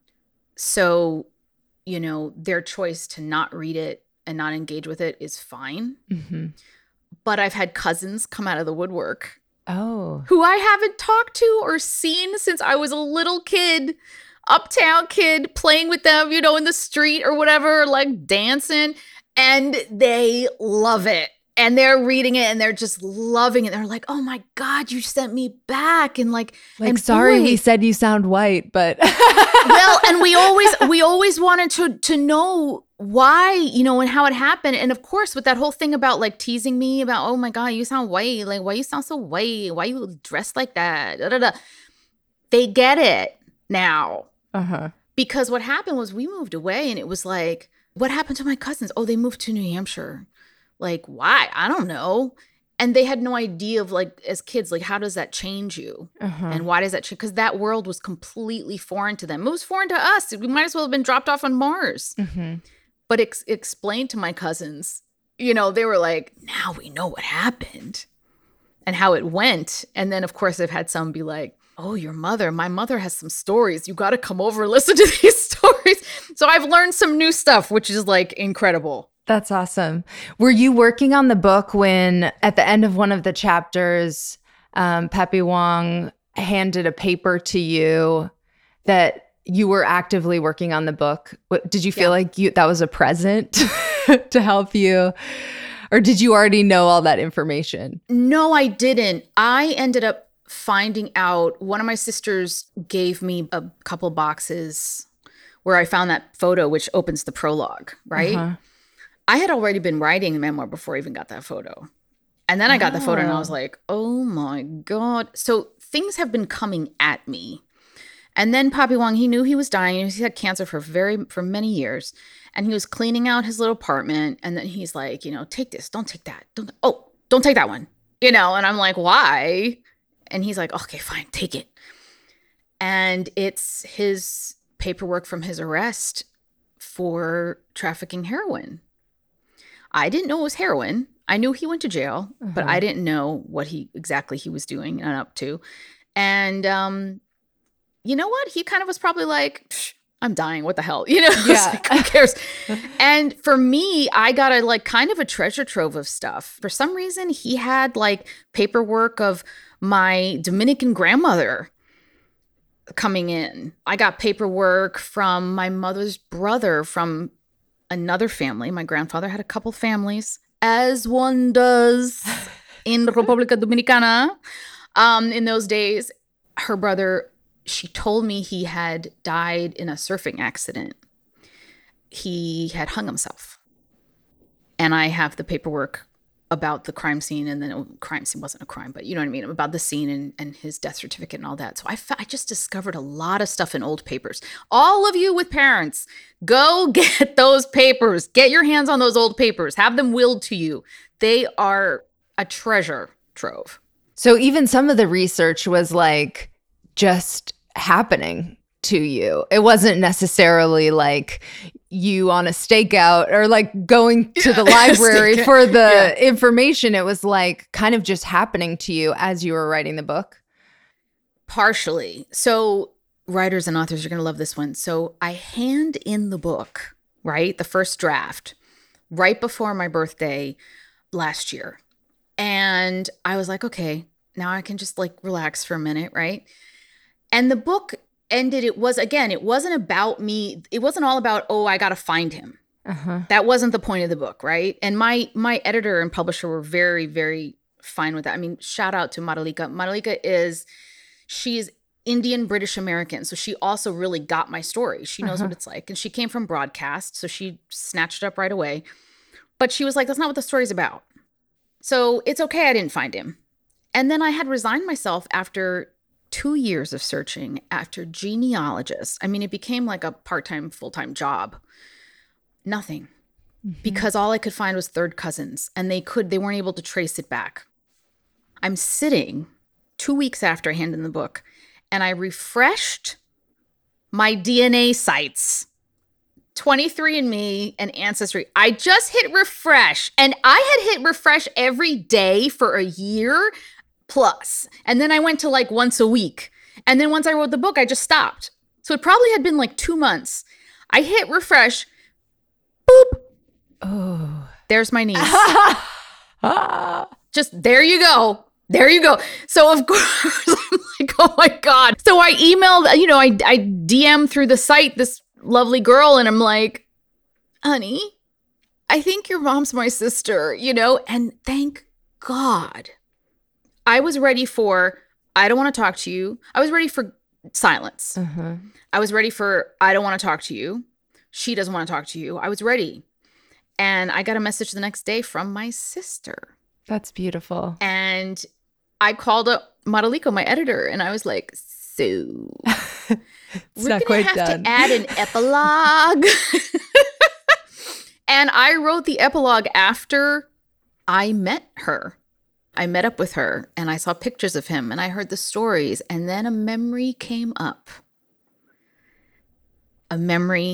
So, their choice to not read it and not engage with it is fine. Mm-hmm. But I've had cousins come out of the woodwork. Oh. Who I haven't talked to or seen since I was a little kid, uptown kid, playing with them, in the street or whatever, like dancing. And they love it. And they're reading it and they're just loving it. They're like, oh my God, you sent me back. And sorry, we said you sound white, but. Well, and we always wanted to know why, and how it happened. And of course, with that whole thing about like teasing me about, oh my God, you sound white. Like, why you sound so white? Why you dressed like that? Da, da, da. They get it now. Uh-huh. Because what happened was we moved away and it was like, what happened to my cousins? Oh, they moved to New Hampshire. Like, why? I don't know. And they had no idea of like, as kids, like, how does that change you? Uh-huh. And why does that change? Because that world was completely foreign to them. It was foreign to us. We might as well have been dropped off on Mars. Mm-hmm. But explained to my cousins, they were like, now we know what happened and how it went. And then, of course, I've had some be like, oh, my mother has some stories. You got to come over and listen to these stories. So I've learned some new stuff, which is like incredible. That's awesome. Were you working on the book when at the end of one of the chapters, Papi Wong handed a paper to you that you were actively working on the book? Did you feel like that was a present to help you? Or did you already know all that information? No, I didn't. I ended up finding out, one of my sisters gave me a couple boxes where I found that photo, which opens the prologue, right? Uh-huh. I had already been writing the memoir before I even got that photo. And then I got the photo and I was like, oh my God. So things have been coming at me. And then Papi Wong, he knew he was dying. He had cancer for many years. And he was cleaning out his little apartment. And then he's like, take this, don't take that. Don't take that one. And I'm like, why? And he's like, okay, fine, take it. And it's his paperwork from his arrest for trafficking heroin. I didn't know it was heroin. I knew he went to jail, but I didn't know what he was doing and up to. And you know what? He kind of was probably like, I'm dying. What the hell? Yeah. Like, who cares? And for me, I got kind of a treasure trove of stuff. For some reason, he had like paperwork of my Dominican grandmother coming in. I got paperwork from my mother's brother from another family. My grandfather had a couple families, as one does in the República Dominicana. In those days, her brother, she told me he had died in a surfing accident. He had hung himself. And I have the paperwork about the crime scene, and then crime scene wasn't a crime, but you know what I mean, about the scene and his death certificate and all that. So I just discovered a lot of stuff in old papers. All of you with parents, go get those papers. Get your hands on those old papers. Have them willed to you. They are a treasure trove. So even some of the research was like just happening to you. It wasn't necessarily like you on a stakeout or like going to the library for the information. It was like kind of just happening to you as you were writing the book. Partially. So writers and authors are going to love this one. So I hand in the book, right? The first draft, right before my birthday last year. And I was like, okay, now I can just like relax for a minute, right? And the book ended, it wasn't about me. It wasn't all about, oh, I got to find him. That wasn't the point of the book, right? And my editor and publisher were very, very fine with that. I mean, shout out to Madhulika. Madhulika she's Indian British American. So she also really got my story. She knows what it's like. And she came from broadcast. So she snatched it up right away. But she was like, that's not what the story's about. So it's okay I didn't find him. And then I had resigned myself after 2 years of searching after genealogists. I mean, it became like a part-time, full-time job. Nothing. Because all I could find was third cousins. And they weren't able to trace it back. I'm sitting 2 weeks after I handed in the book, and I refreshed my DNA sites, 23andMe and Ancestry. I just hit refresh, and I had hit refresh every day for a year plus. And then I went to like once a week. And then once I wrote the book, I just stopped. So it probably had been like 2 months. I hit refresh. Boop. Oh. There's my niece. Just there you go. There you go. So of course, I'm like, oh my God. So I emailed, I DM through the site this lovely girl, and I'm like, honey, I think your mom's my sister, and thank God. I was ready for, I don't want to talk to you. I was ready for silence. I was ready for, I don't want to talk to you. She doesn't want to talk to you. I was ready. And I got a message the next day from my sister. That's beautiful. And I called up Madhulika, my editor, and I was like, so we're going to have to add an epilogue. And I wrote the epilogue after I met her. I met up with her, and I saw pictures of him, and I heard the stories, and then a memory came up. And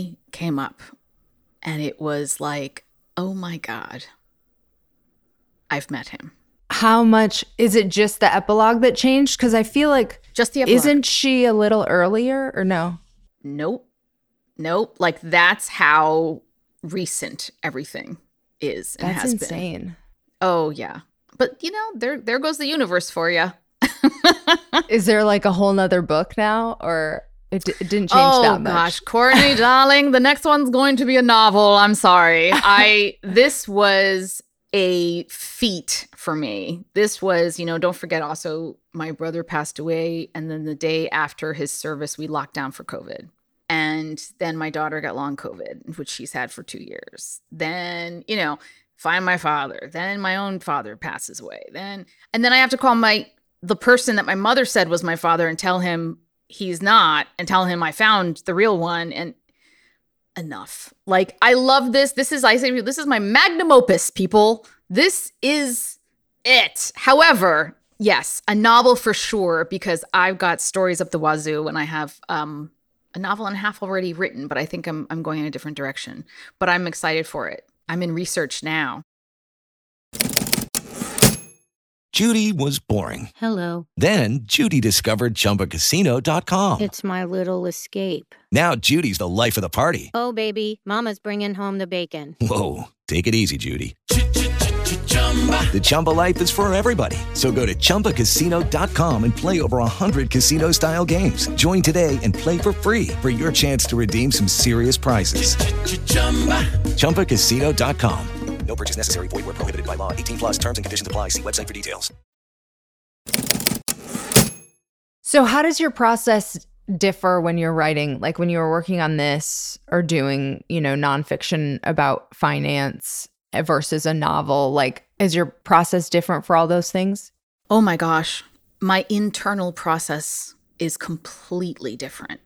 it was like, oh my God, I've met him. How much is it? Just the epilogue that changed? Because I feel like just the epilogue. Isn't she a little earlier or no? Nope. Like that's how recent everything is. And that's has insane. Been. Oh yeah, but there goes the universe for you. Is there like a whole nother book now, or it didn't change that much? Oh gosh, Courtney, darling, the next one's going to be a novel. I'm sorry. This was a feat for me. This was, don't forget also my brother passed away. And then the day after his service, we locked down for COVID. And then my daughter got long COVID, which she's had for 2 years. Then, find my father. Then my own father passes away. And then I have to call the person that my mother said was my father and tell him he's not, and tell him I found the real one. And enough. Like, I love this. This is my magnum opus, people. This is it. However, yes, a novel for sure, because I've got stories up the wazoo, and I have a novel and a half already written, but I think I'm going in a different direction. But I'm excited for it. I'm in research now. Judy was boring. Hello. Then Judy discovered ChumbaCasino.com. It's my little escape. Now Judy's the life of the party. Oh, baby, mama's bringing home the bacon. Whoa, take it easy, Judy. The Chumba life is for everybody. So go to ChumbaCasino.com and play over 100 casino-style games. Join today and play for free for your chance to redeem some serious prizes. ChumbaCasino.com. No purchase necessary. Void where prohibited by law. 18 plus terms and conditions apply. See website for details. So how does your process differ when you're writing? Like when you were working on this or doing, nonfiction about finance versus a novel? Like, is your process different for all those things? Oh my gosh. My internal process is completely different.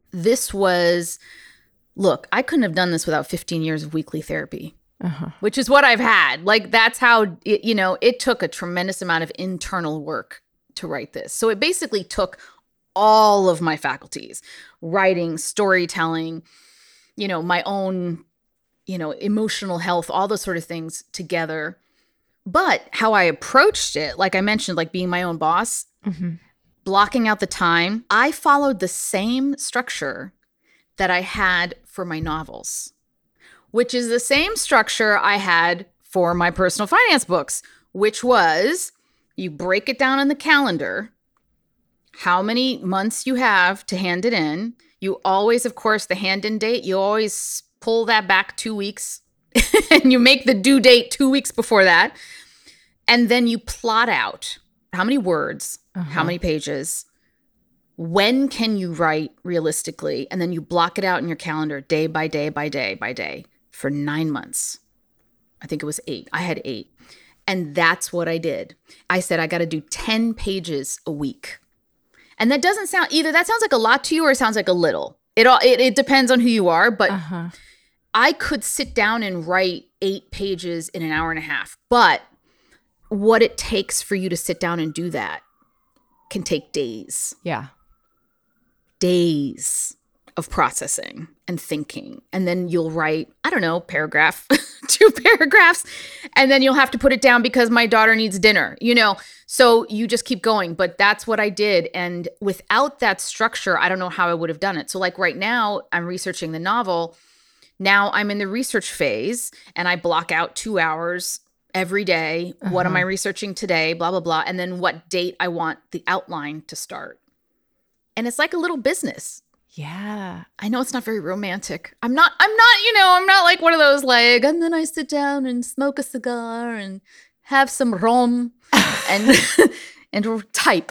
Look, I couldn't have done this without 15 years of weekly therapy. Which is what I've had. Like, that's how, it took a tremendous amount of internal work to write this. So it basically took all of my faculties, writing, storytelling, my own, emotional health, all those sort of things together. But how I approached it, like I mentioned, like being my own boss, blocking out the time, I followed the same structure that I had for my novels, which is the same structure I had for my personal finance books, which was you break it down on the calendar, how many months you have to hand it in. You always, of course, the hand-in date, you always pull that back 2 weeks and you make the due date 2 weeks before that. And then you plot out how many words, how many pages, when can you write realistically, and then you block it out in your calendar day by day by day by day for 9 months. I think it was 8. I had 8. And that's what I did. I said, I got to do 10 pages a week. And that doesn't sound, either that sounds like a lot to you or it sounds like a little. It depends on who you are, but I could sit down and write 8 pages in an hour and a half. But what it takes for you to sit down and do that can take days. Yeah. Days of processing and thinking. And then you'll write, I don't know, paragraph, 2 paragraphs, and then you'll have to put it down because my daughter needs dinner, So you just keep going. But that's what I did. And without that structure, I don't know how I would have done it. So like right now, I'm researching the novel. Now I'm in the research phase and I block out 2 hours every day. What am I researching today? Blah, blah, blah. And then what date I want the outline to start. And it's like a little business. Yeah. I know it's not very romantic. I'm not like one of those like, and then I sit down and smoke a cigar and have some rum and and type,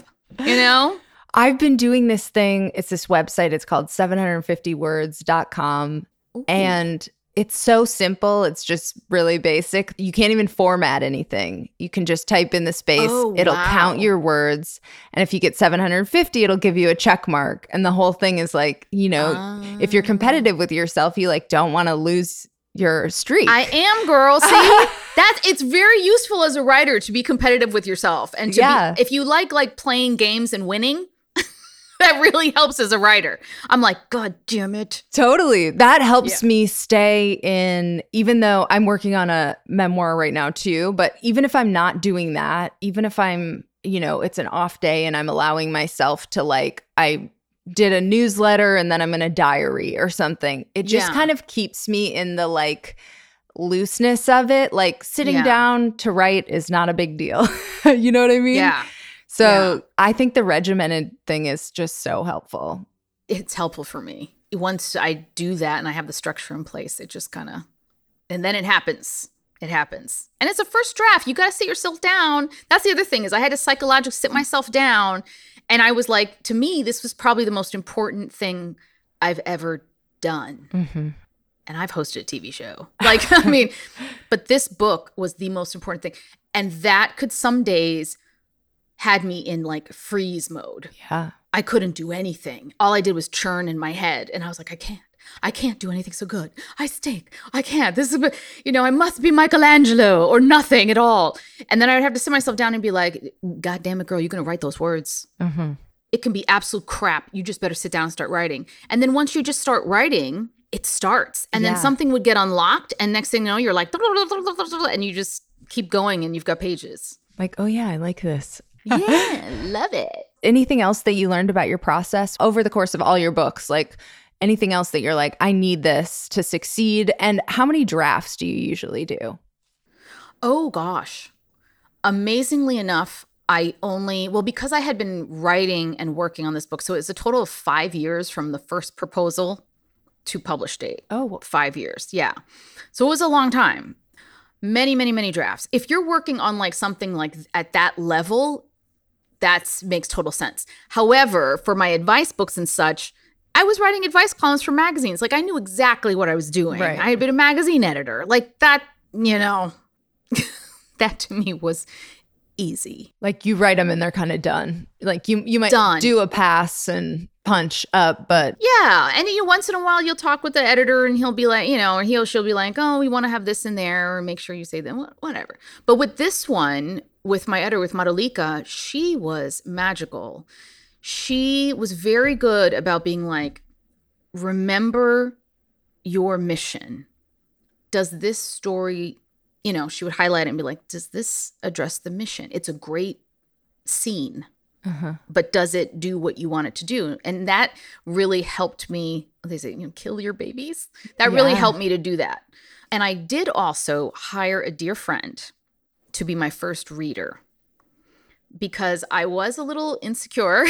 I've been doing this thing. It's this website. It's called 750words.com. Ooh. And it's so simple. It's just really basic. You can't even format anything. You can just type in the space. It'll count your words. And if you get 750, it'll give you a check mark. And the whole thing is like, if you're competitive with yourself, you like don't want to lose your streak. I am, girl. See, it's very useful as a writer to be competitive with yourself. And to be, if you like playing games and winning, that really helps as a writer. I'm like, God damn it. Totally. That helps me stay in, even though I'm working on a memoir right now too. But even if I'm not doing that, even if I'm, it's an off day and I'm allowing myself to I did a newsletter and then I'm in a diary or something, it just kind of keeps me in the looseness of it. Like sitting down to write is not a big deal. You know what I mean? Yeah. So I think the regimented thing is just so helpful. It's helpful for me. Once I do that and I have the structure in place, it just kind of, and then it happens. It happens. And it's a first draft. You got to sit yourself down. That's the other thing is I had to psychologically sit myself down. And I was like, to me, this was probably the most important thing I've ever done. Mm-hmm. And I've hosted a TV show. But this book was the most important thing. And that could some days had me in freeze mode. Yeah. I couldn't do anything. All I did was churn in my head. And I was like, I can't do anything so good. I stink. I can't. This is, I must be Michelangelo or nothing at all. And then I would have to sit myself down and be like, God damn it, girl, you're going to write those words. Mm-hmm. It can be absolute crap. You just better sit down and start writing. And then once you just start writing, it starts. And then something would get unlocked. And next thing you know, you're like, and you just keep going and you've got pages. Like, oh yeah, I like this. Yeah, love it. Anything else that you learned about your process over the course of all your books? Anything else that you're like, I need this to succeed? And how many drafts do you usually do? Oh, gosh. Amazingly enough, because I had been writing and working on this book, so it's a total of 5 years from the first proposal to publish date. Oh, 5 years. Yeah. So it was a long time. Many, many, many drafts. If you're working on something at that level, that makes total sense. However, for my advice books and such, I was writing advice columns for magazines. I knew exactly what I was doing. Right. I had been a magazine editor. That, that to me was easy. You write them and they're kind of done. You might do a pass and punch up, but yeah. And once in a while you'll talk with the editor and he'll be like, or she'll be like, oh, we want to have this in there, or make sure you say that, whatever. But with this one, with my editor, with Madhulika, she was magical. She was very good about being like, remember your mission. Does this story, she would highlight it and be like, does this address the mission? It's a great scene. but does it do what you want it to do? And that really helped me. They say, kill your babies. That really helped me to do that. And I did also hire a dear friend to be my first reader because I was a little insecure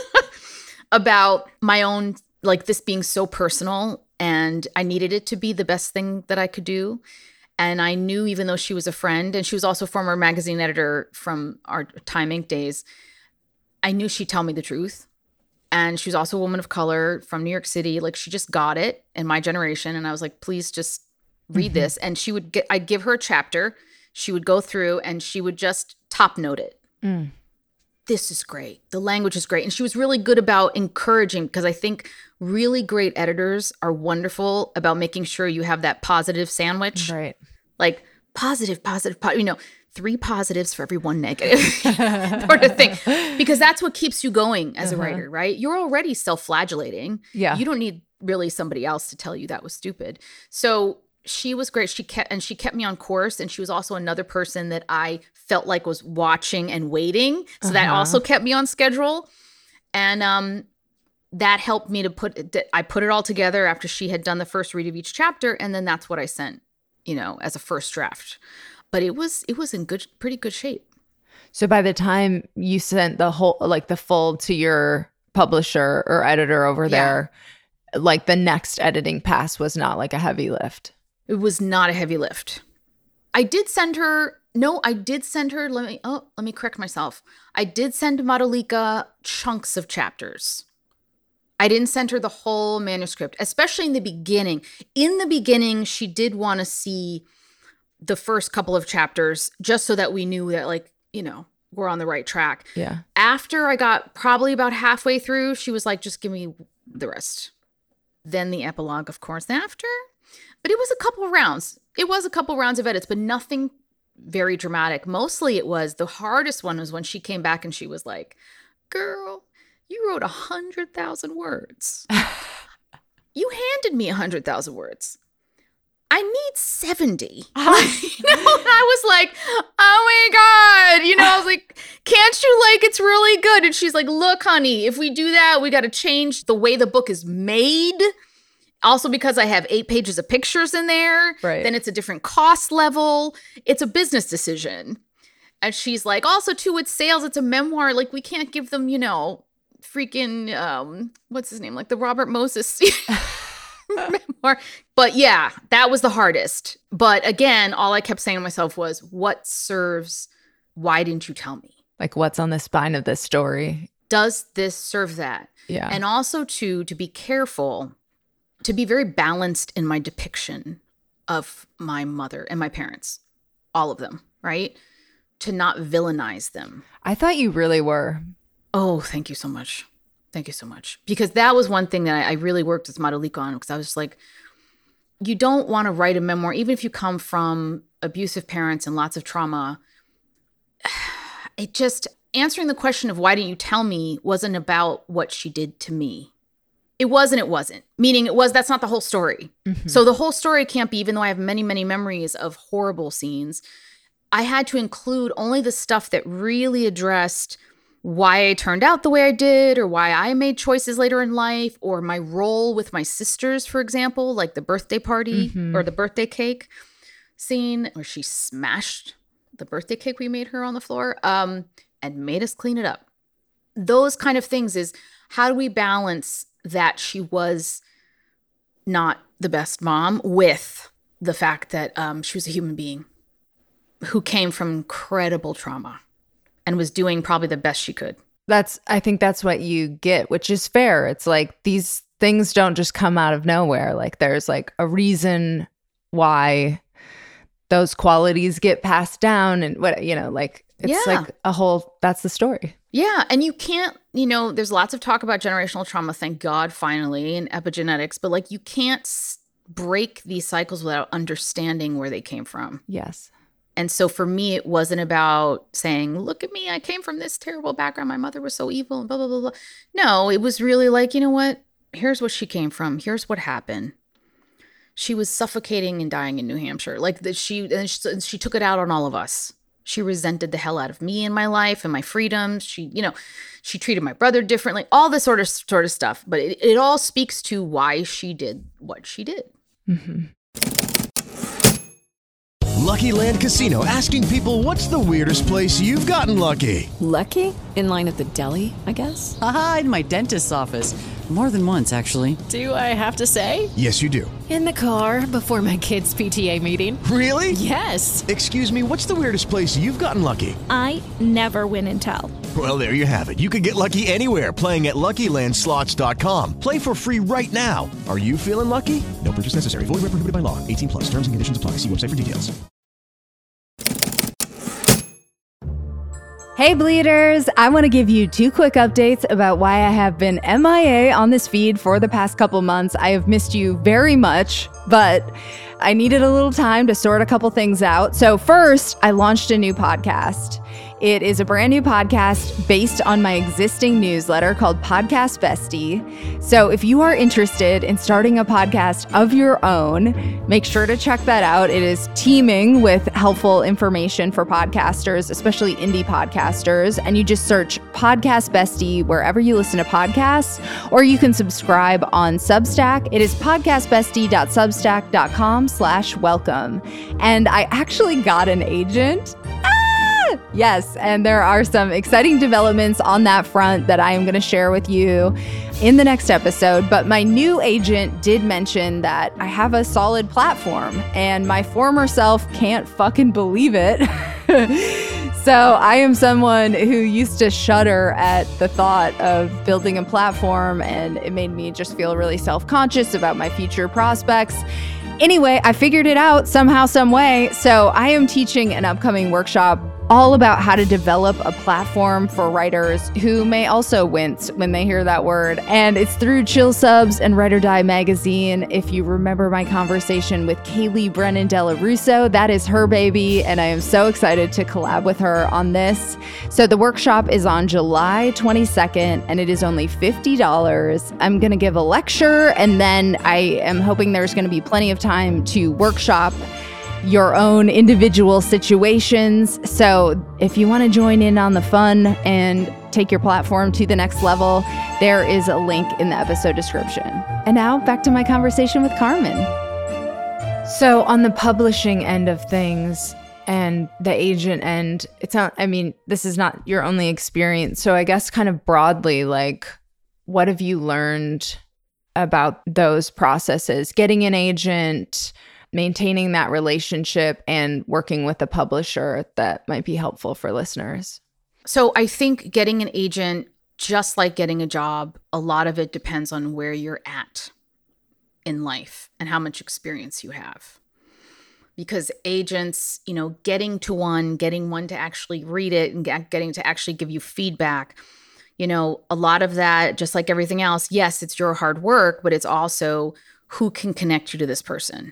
about my own, like this being so personal, and I needed it to be the best thing that I could do. And I knew, even though she was a friend and she was also a former magazine editor from our Time Inc. days, I knew she'd tell me the truth. And she was also a woman of color from New York City. Like, she just got it in my generation. And I was like, please just read this. And I'd give her a chapter. She would go through and she would just top note it. This is great. The language is great. And she was really good about encouraging, because I think really great editors are wonderful about making sure you have that positive sandwich. Right. Like positive, 3 positives for every 1 negative sort of thing. Because that's what keeps you going as a writer, right? You're already self-flagellating. Yeah. You don't need really somebody else to tell you that was stupid. So she was great. She kept me on course. And she was also another person that I felt like was watching and waiting. So that also kept me on schedule. And that helped me to I put it all together after she had done the first read of each chapter. And then that's what I sent, as a first draft. But it was in pretty good shape. So by the time you sent the full to your publisher or editor over there, like the next editing pass was not like a heavy lift. It was not a heavy lift. I did send her, let me correct myself. I did send Madhulika chunks of chapters. I didn't send her the whole manuscript, especially in the beginning. In the beginning, she did want to see the first couple of chapters just so that we knew that, we're on the right track. Yeah. After I got probably about halfway through, she was like, just give me the rest. Then the epilogue, of course, after. But it was a couple of rounds. It was a couple of rounds of edits, but nothing very dramatic. Mostly the hardest one was when she came back and she was like, girl, you wrote 100,000 words. You handed me 100,000 words. I need 70. I was like, oh my God. I was like, can't you, it's really good. And she's like, look, honey, if we do that, we got to change the way the book is made. Also, because I have 8 pages of pictures in there, then it's a different cost level. It's a business decision. And she's like, also, too, with sales, it's a memoir. Like, we can't give them, freaking, what's his name? Like the Robert Moses memoir. But yeah, that was the hardest. But again, all I kept saying to myself was, what serves? Why didn't you tell me? Like, what's on the spine of this story? Does this serve that? Yeah. And also, to be careful, to be very balanced in my depiction of my mother and my parents, all of them, right? To not villainize them. I thought you really were. Oh, thank you so much. Thank you so much. Because that was one thing that I really worked with Madhulika on, because I was just like, you don't want to write a memoir, even if you come from abusive parents and lots of trauma. It just, answering the question of why didn't you tell me wasn't about what she did to me. It was and it wasn't. Meaning that's not the whole story. Mm-hmm. So the whole story can't be, even though I have many, many memories of horrible scenes, I had to include only the stuff that really addressed why I turned out the way I did, or why I made choices later in life, or my role with my sisters, for example, like the birthday party or the birthday cake scene where she smashed the birthday cake we made her on the floor and made us clean it up. Those kind of things is, how do we balance that she was not the best mom with the fact that she was a human being who came from incredible trauma and was doing probably the best she could. I think that's what you get, which is fair. It's like, these things don't just come out of nowhere. Like, there's like a reason why those qualities get passed down, and what, it's like a whole, that's the story. Yeah. And you can't, there's lots of talk about generational trauma, thank God, finally, and epigenetics, but you can't break these cycles without understanding where they came from. Yes. And so for me, it wasn't about saying, look at me, I came from this terrible background, my mother was so evil, and blah, blah, blah, blah. No, it was really like, you know what? Here's where she came from. Here's what happened. She was suffocating and dying in New Hampshire. She took it out on all of us. She resented the hell out of me in my life and my freedoms. She treated my brother differently, all this sort of stuff. But it all speaks to why she did what she did. Mm-hmm. Lucky Land Casino, asking people, what's the weirdest place you've gotten lucky? Lucky? In line at the deli, I guess? Aha, in my dentist's office. More than once, actually. Do I have to say? Yes, you do. In the car before my kids' PTA meeting. Really? Yes. Excuse me, what's the weirdest place you've gotten lucky? I never win and tell. Well, there you have it. You can get lucky anywhere, playing at LuckyLandSlots.com. Play for free right now. Are you feeling lucky? No purchase necessary. Void where prohibited by law. 18+. Terms and conditions apply. See website for details. Hey Bleeders, I want to give you 2 quick updates about why I have been MIA on this feed for the past couple months. I have missed you very much, but I needed a little time to sort a couple things out. So first, I launched a new podcast. It is a brand new podcast based on my existing newsletter called Podcast Bestie. So if you are interested in starting a podcast of your own, make sure to check that out. It is teeming with helpful information for podcasters, especially indie podcasters. And you just search Podcast Bestie wherever you listen to podcasts, or you can subscribe on Substack. It is podcastbestie.substack.com/welcome. And I actually got an agent. Yes, and there are some exciting developments on that front that I am going to share with you in the next episode. But my new agent did mention that I have a solid platform, and my former self can't fucking believe it. So I am someone who used to shudder at the thought of building a platform, and it made me just feel really self-conscious about my future prospects. Anyway, I figured it out somehow, some way. So I am teaching an upcoming workshop all about how to develop a platform for writers who may also wince when they hear that word. And it's through Chill Subs and Write or Die magazine. If you remember my conversation with Kaylee Brennan Della Russo, that is her baby. And I am so excited to collab with her on this. So the workshop is on July 22nd, and it is only $50. I'm going to give a lecture, and then I am hoping there's going to be plenty of time to workshop your own individual situations. So if you want to join in on the fun and take your platform to the next level, there is a link in the episode description. And now back to my conversation with Carmen. So on the publishing end of things and the agent end, it's not, I mean, this is not your only experience. So I guess kind of broadly, like, what have you learned about those processes? Getting an agent, maintaining that relationship, and working with a publisher that might be helpful for listeners. So I think getting an agent, just like getting a job, a lot of it depends on where you're at in life and how much experience you have. Because agents, getting one to actually read it and getting to actually give you feedback, a lot of that, just like everything else, yes, it's your hard work, but it's also who can connect you to this person.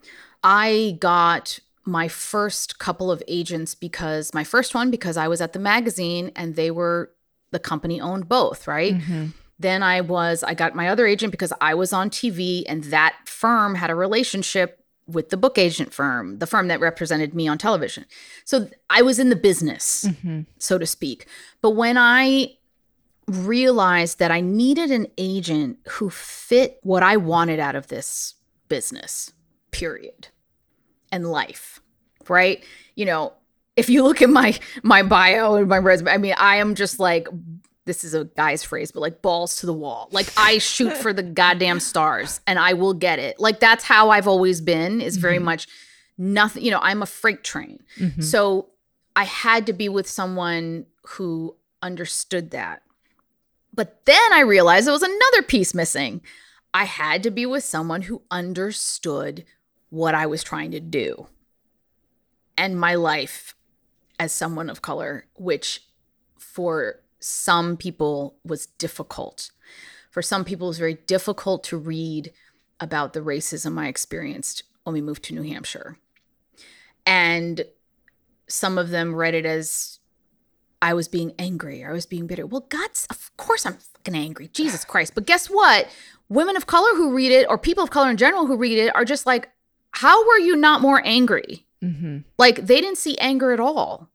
I got my first couple of agents because I was at the magazine and the company owned both, right? Mm-hmm. Then I got my other agent because I was on TV, and that firm had a relationship with the book agent firm, the firm that represented me on television. So I was in the business, mm-hmm. so to speak. But when I realized that I needed an agent who fit what I wanted out of this business, period, and life, right? If you look at my bio and my resume, I mean, I am just like, this is a guy's phrase, but like balls to the wall. Like I shoot for the goddamn stars and I will get it. Like that's how I've always been, is very much nothing, I'm a freight train. Mm-hmm. So I had to be with someone who understood that. But then I realized there was another piece missing. I had to be with someone who understood what I was trying to do and my life as someone of color, which for some people was difficult. For some people, it was very difficult to read about the racism I experienced when we moved to New Hampshire. And some of them read it as I was being angry or I was being bitter. Well, of course I'm fucking angry. Jesus Christ. But guess what? Women of color who read it, or people of color in general who read it, are just like, how were you not more angry? Mm-hmm. Like they didn't see anger at all.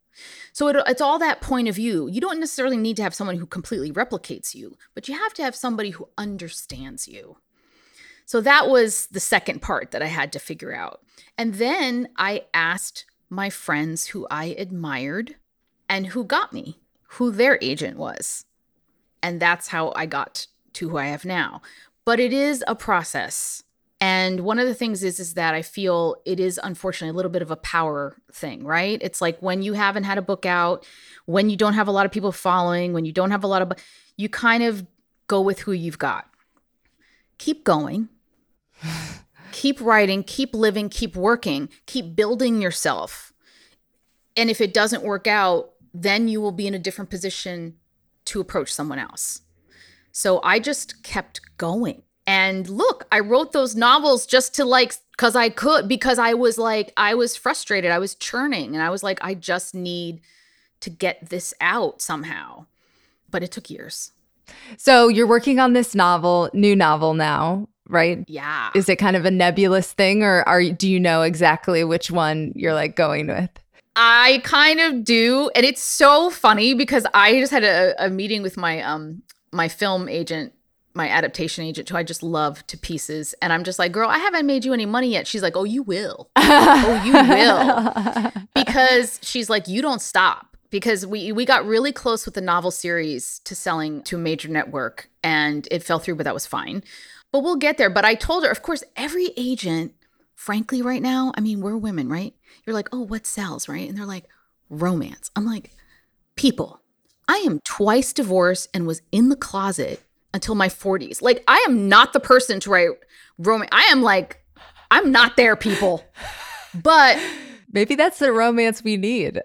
So it's all that point of view. You don't necessarily need to have someone who completely replicates you, but you have to have somebody who understands you. So that was the second part that I had to figure out. And then I asked my friends who I admired and who got me, who their agent was. And that's how I got to who I have now. But it is a process. And one of the things is that I feel it is unfortunately a little bit of a power thing, right? It's like when you haven't had a book out, when you don't have a lot of people following, when you don't have a lot of, you kind of go with who you've got. Keep going. Keep writing, keep living, keep working, keep building yourself. And if it doesn't work out, then you will be in a different position to approach someone else. So I just kept going. And look, I wrote those novels just to because I could, because I was frustrated. I was churning and I was like, I just need to get this out somehow. But it took years. So you're working on this new novel now, right? Yeah. Is it kind of a nebulous thing, or do you know exactly which one you're like going with? I kind of do. And it's so funny because I just had a meeting with my my film agent, my adaptation agent, who I just love to pieces. And I'm just like, girl, I haven't made you any money yet. She's like, oh, you will. Oh, you will. Because she's like, you don't stop. Because we got really close with the novel series to selling to a major network, and it fell through, but that was fine. But we'll get there. But I told her, of course, every agent, frankly, right now, I mean, we're women, right? You're like, oh, what sells, right? And they're like, romance. I'm like, people, I am twice divorced and was in the closet until my 40s. Like, I am not the person to write romance. I'm not there, people. But maybe that's the romance we need.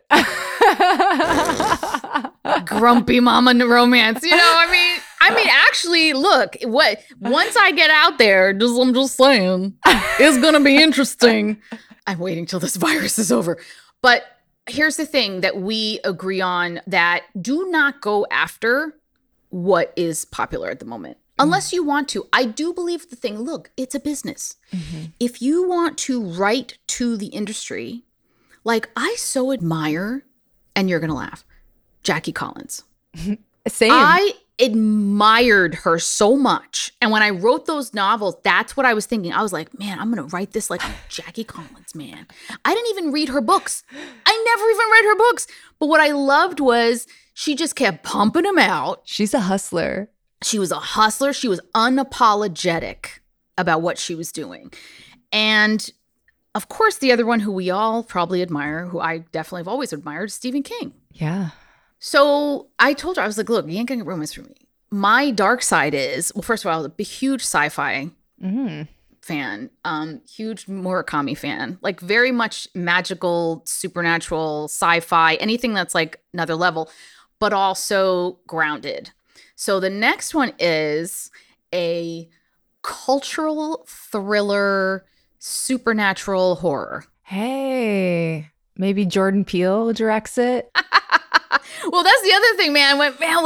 Grumpy mama romance, I mean, actually, look, once I get out there, I'm just saying, it's gonna be interesting. I'm waiting till this virus is over. But here's the thing that we agree on, that do not go after what is popular at the moment. Unless you want to. I do believe the thing, look, it's a business. Mm-hmm. If you want to write to the industry, like I so admire, and you're going to laugh, Jackie Collins. Same. I admired her so much. And when I wrote those novels, that's what I was thinking. I was like, man, I'm going to write this like I'm Jackie Collins, man. I didn't even read her books. I never even read her books. But what I loved was she just kept pumping them out. She's a hustler. She was a hustler. She was unapologetic about what she was doing. And of course, the other one who we all probably admire, who I definitely have always admired, is Stephen King. Yeah. So I told her, I was like, look, you ain't gonna get romance from me. My dark side is, well, first of all, I'm a huge sci-fi fan, huge Murakami fan, like very much magical, supernatural, sci-fi, anything that's like another level, but also grounded. So the next one is a cultural thriller, supernatural horror. Hey, maybe Jordan Peele directs it. Well, that's the other thing, man.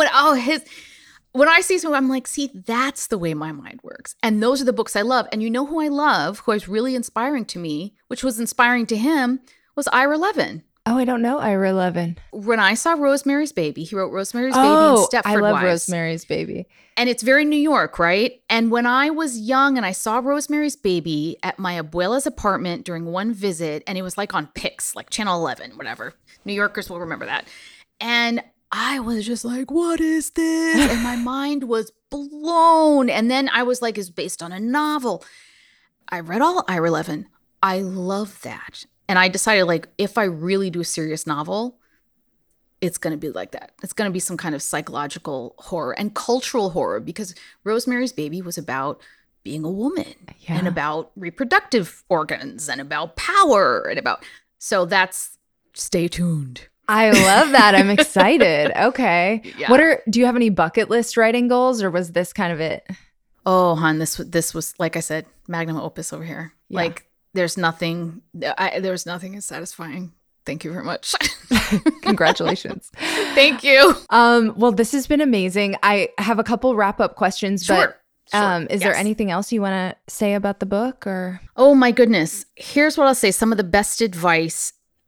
When I see something, I'm like, see, that's the way my mind works. And those are the books I love. And you know who I love, who is really inspiring to me, which was inspiring to him, was Ira Levin. Oh, I don't know Ira Levin. When I saw Rosemary's Baby, he wrote Rosemary's Baby and Stepford Wives. I love Rosemary's Baby. And it's very New York, right? And when I was young and I saw Rosemary's Baby at my abuela's apartment during one visit, and it was like on Pix, like Channel 11, whatever. New Yorkers will remember that. And I was just like, what is this? And my mind was blown. And then I was like, it's based on a novel. I read all Ira Levin. I love that. And I decided, like, if I really do a serious novel, it's going to be like that. It's going to be some kind of psychological horror and cultural horror, because Rosemary's Baby was about being a woman and about reproductive organs and about power and about, so that's, stay tuned. I love that. I'm excited. Okay. Yeah. Do you have any bucket list writing goals, or was this kind of it? Oh, hon, this was, like I said, magnum opus over here. Yeah. Like, there's nothing as satisfying. Thank you very much. Congratulations. Thank you. Well, this has been amazing. I have a couple wrap-up questions, Sure. Is there anything else you want to say about the book, or? Oh my goodness. Here's what I'll say. Some of the best advice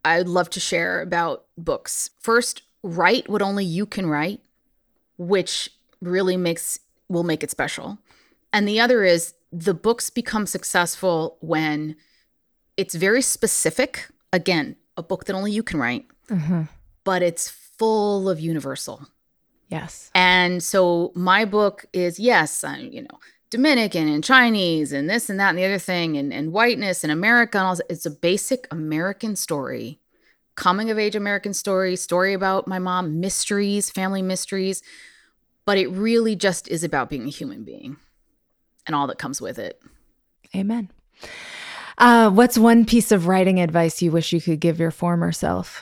I'd love to share about books. First, write what only you can write, which really will make it special. And the other is the books become successful when it's very specific. Again, a book that only you can write, but it's full of universal. Yes. And so my book is, yes, Dominican and Chinese and this and that and the other thing and whiteness and America and all that. It's a basic American story, coming of age American story about my mom, mysteries, family mysteries. But it really just is about being a human being and all that comes with it. Amen. What's one piece of writing advice you wish you could give your former self?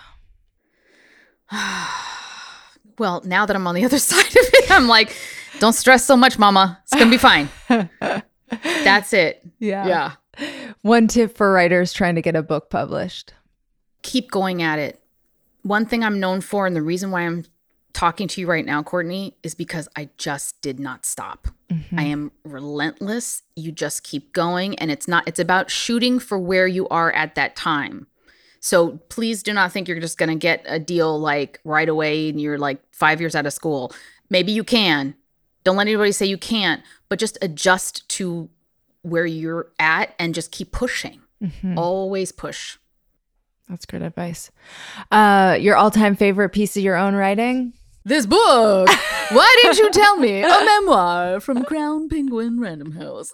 Well, now that I'm on the other side of it, I'm like, don't stress so much, mama. It's going to be fine. That's it. Yeah. One tip for writers trying to get a book published. Keep going at it. One thing I'm known for, and the reason why I'm talking to you right now, Courtney, is because I just did not stop. I am relentless. You just keep going. And it's about shooting for where you are at that time. So please do not think you're just going to get a deal like right away and you're like 5 years out of school. Maybe you can. Don't let anybody say you can't, but just adjust to where you're at and just keep pushing. Always push. That's good advice. Your all-time favorite piece of your own writing? This book. Why didn't you tell me? A memoir from Crown Penguin Random House.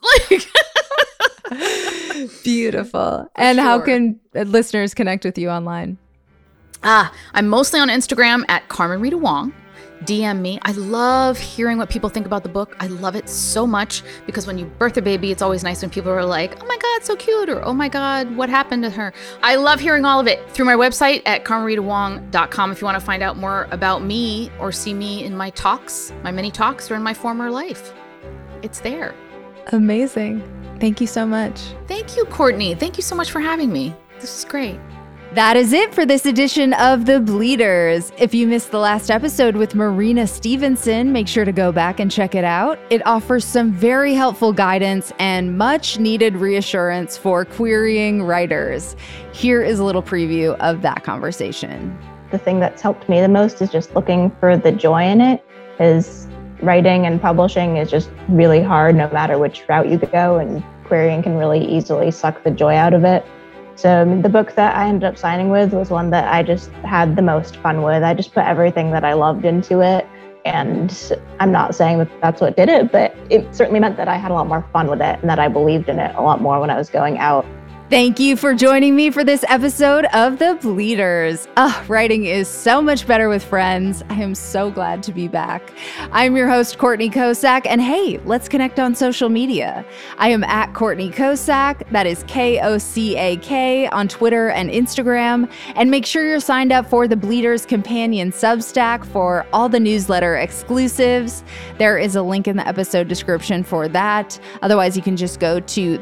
Beautiful. And how can listeners connect with you online? I'm mostly on Instagram at Carmen Rita Wong. DM me. I love hearing what people think about the book. I love it so much because when you birth a baby, it's always nice when people are like, oh my God, so cute, or oh my God, what happened to her? I love hearing all of it through my website at carmenritawong.com if you want to find out more about me or see me in my talks, my mini talks, or in my former life. It's there. Amazing. Thank you so much. Thank you, Courtney. Thank you so much for having me. This is great. That is it for this edition of The Bleeders. If you missed the last episode with Marina Stevenson, make sure to go back and check it out. It offers some very helpful guidance and much needed reassurance for querying writers. Here is a little preview of that conversation. The thing that's helped me the most is just looking for the joy in it, because writing and publishing is just really hard no matter which route you go, and querying can really easily suck the joy out of it. So the book that I ended up signing with was one that I just had the most fun with. I just put everything that I loved into it. And I'm not saying that that's what did it, but it certainly meant that I had a lot more fun with it and that I believed in it a lot more when I was going out. Thank you for joining me for this episode of The Bleeders. Writing is so much better with friends. I am so glad to be back. I'm your host, Courtney Kosak, and hey, let's connect on social media. I am at Courtney Kosak, that is Kosak, on Twitter and Instagram. And make sure you're signed up for the Bleeders Companion Substack for all the newsletter exclusives. There is a link in the episode description for that. Otherwise, you can just go to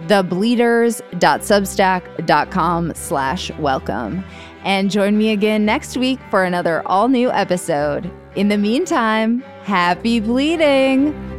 thebleeders.substack.com/welcome. And join me again next week for another all-new episode. In the meantime, happy bleeding!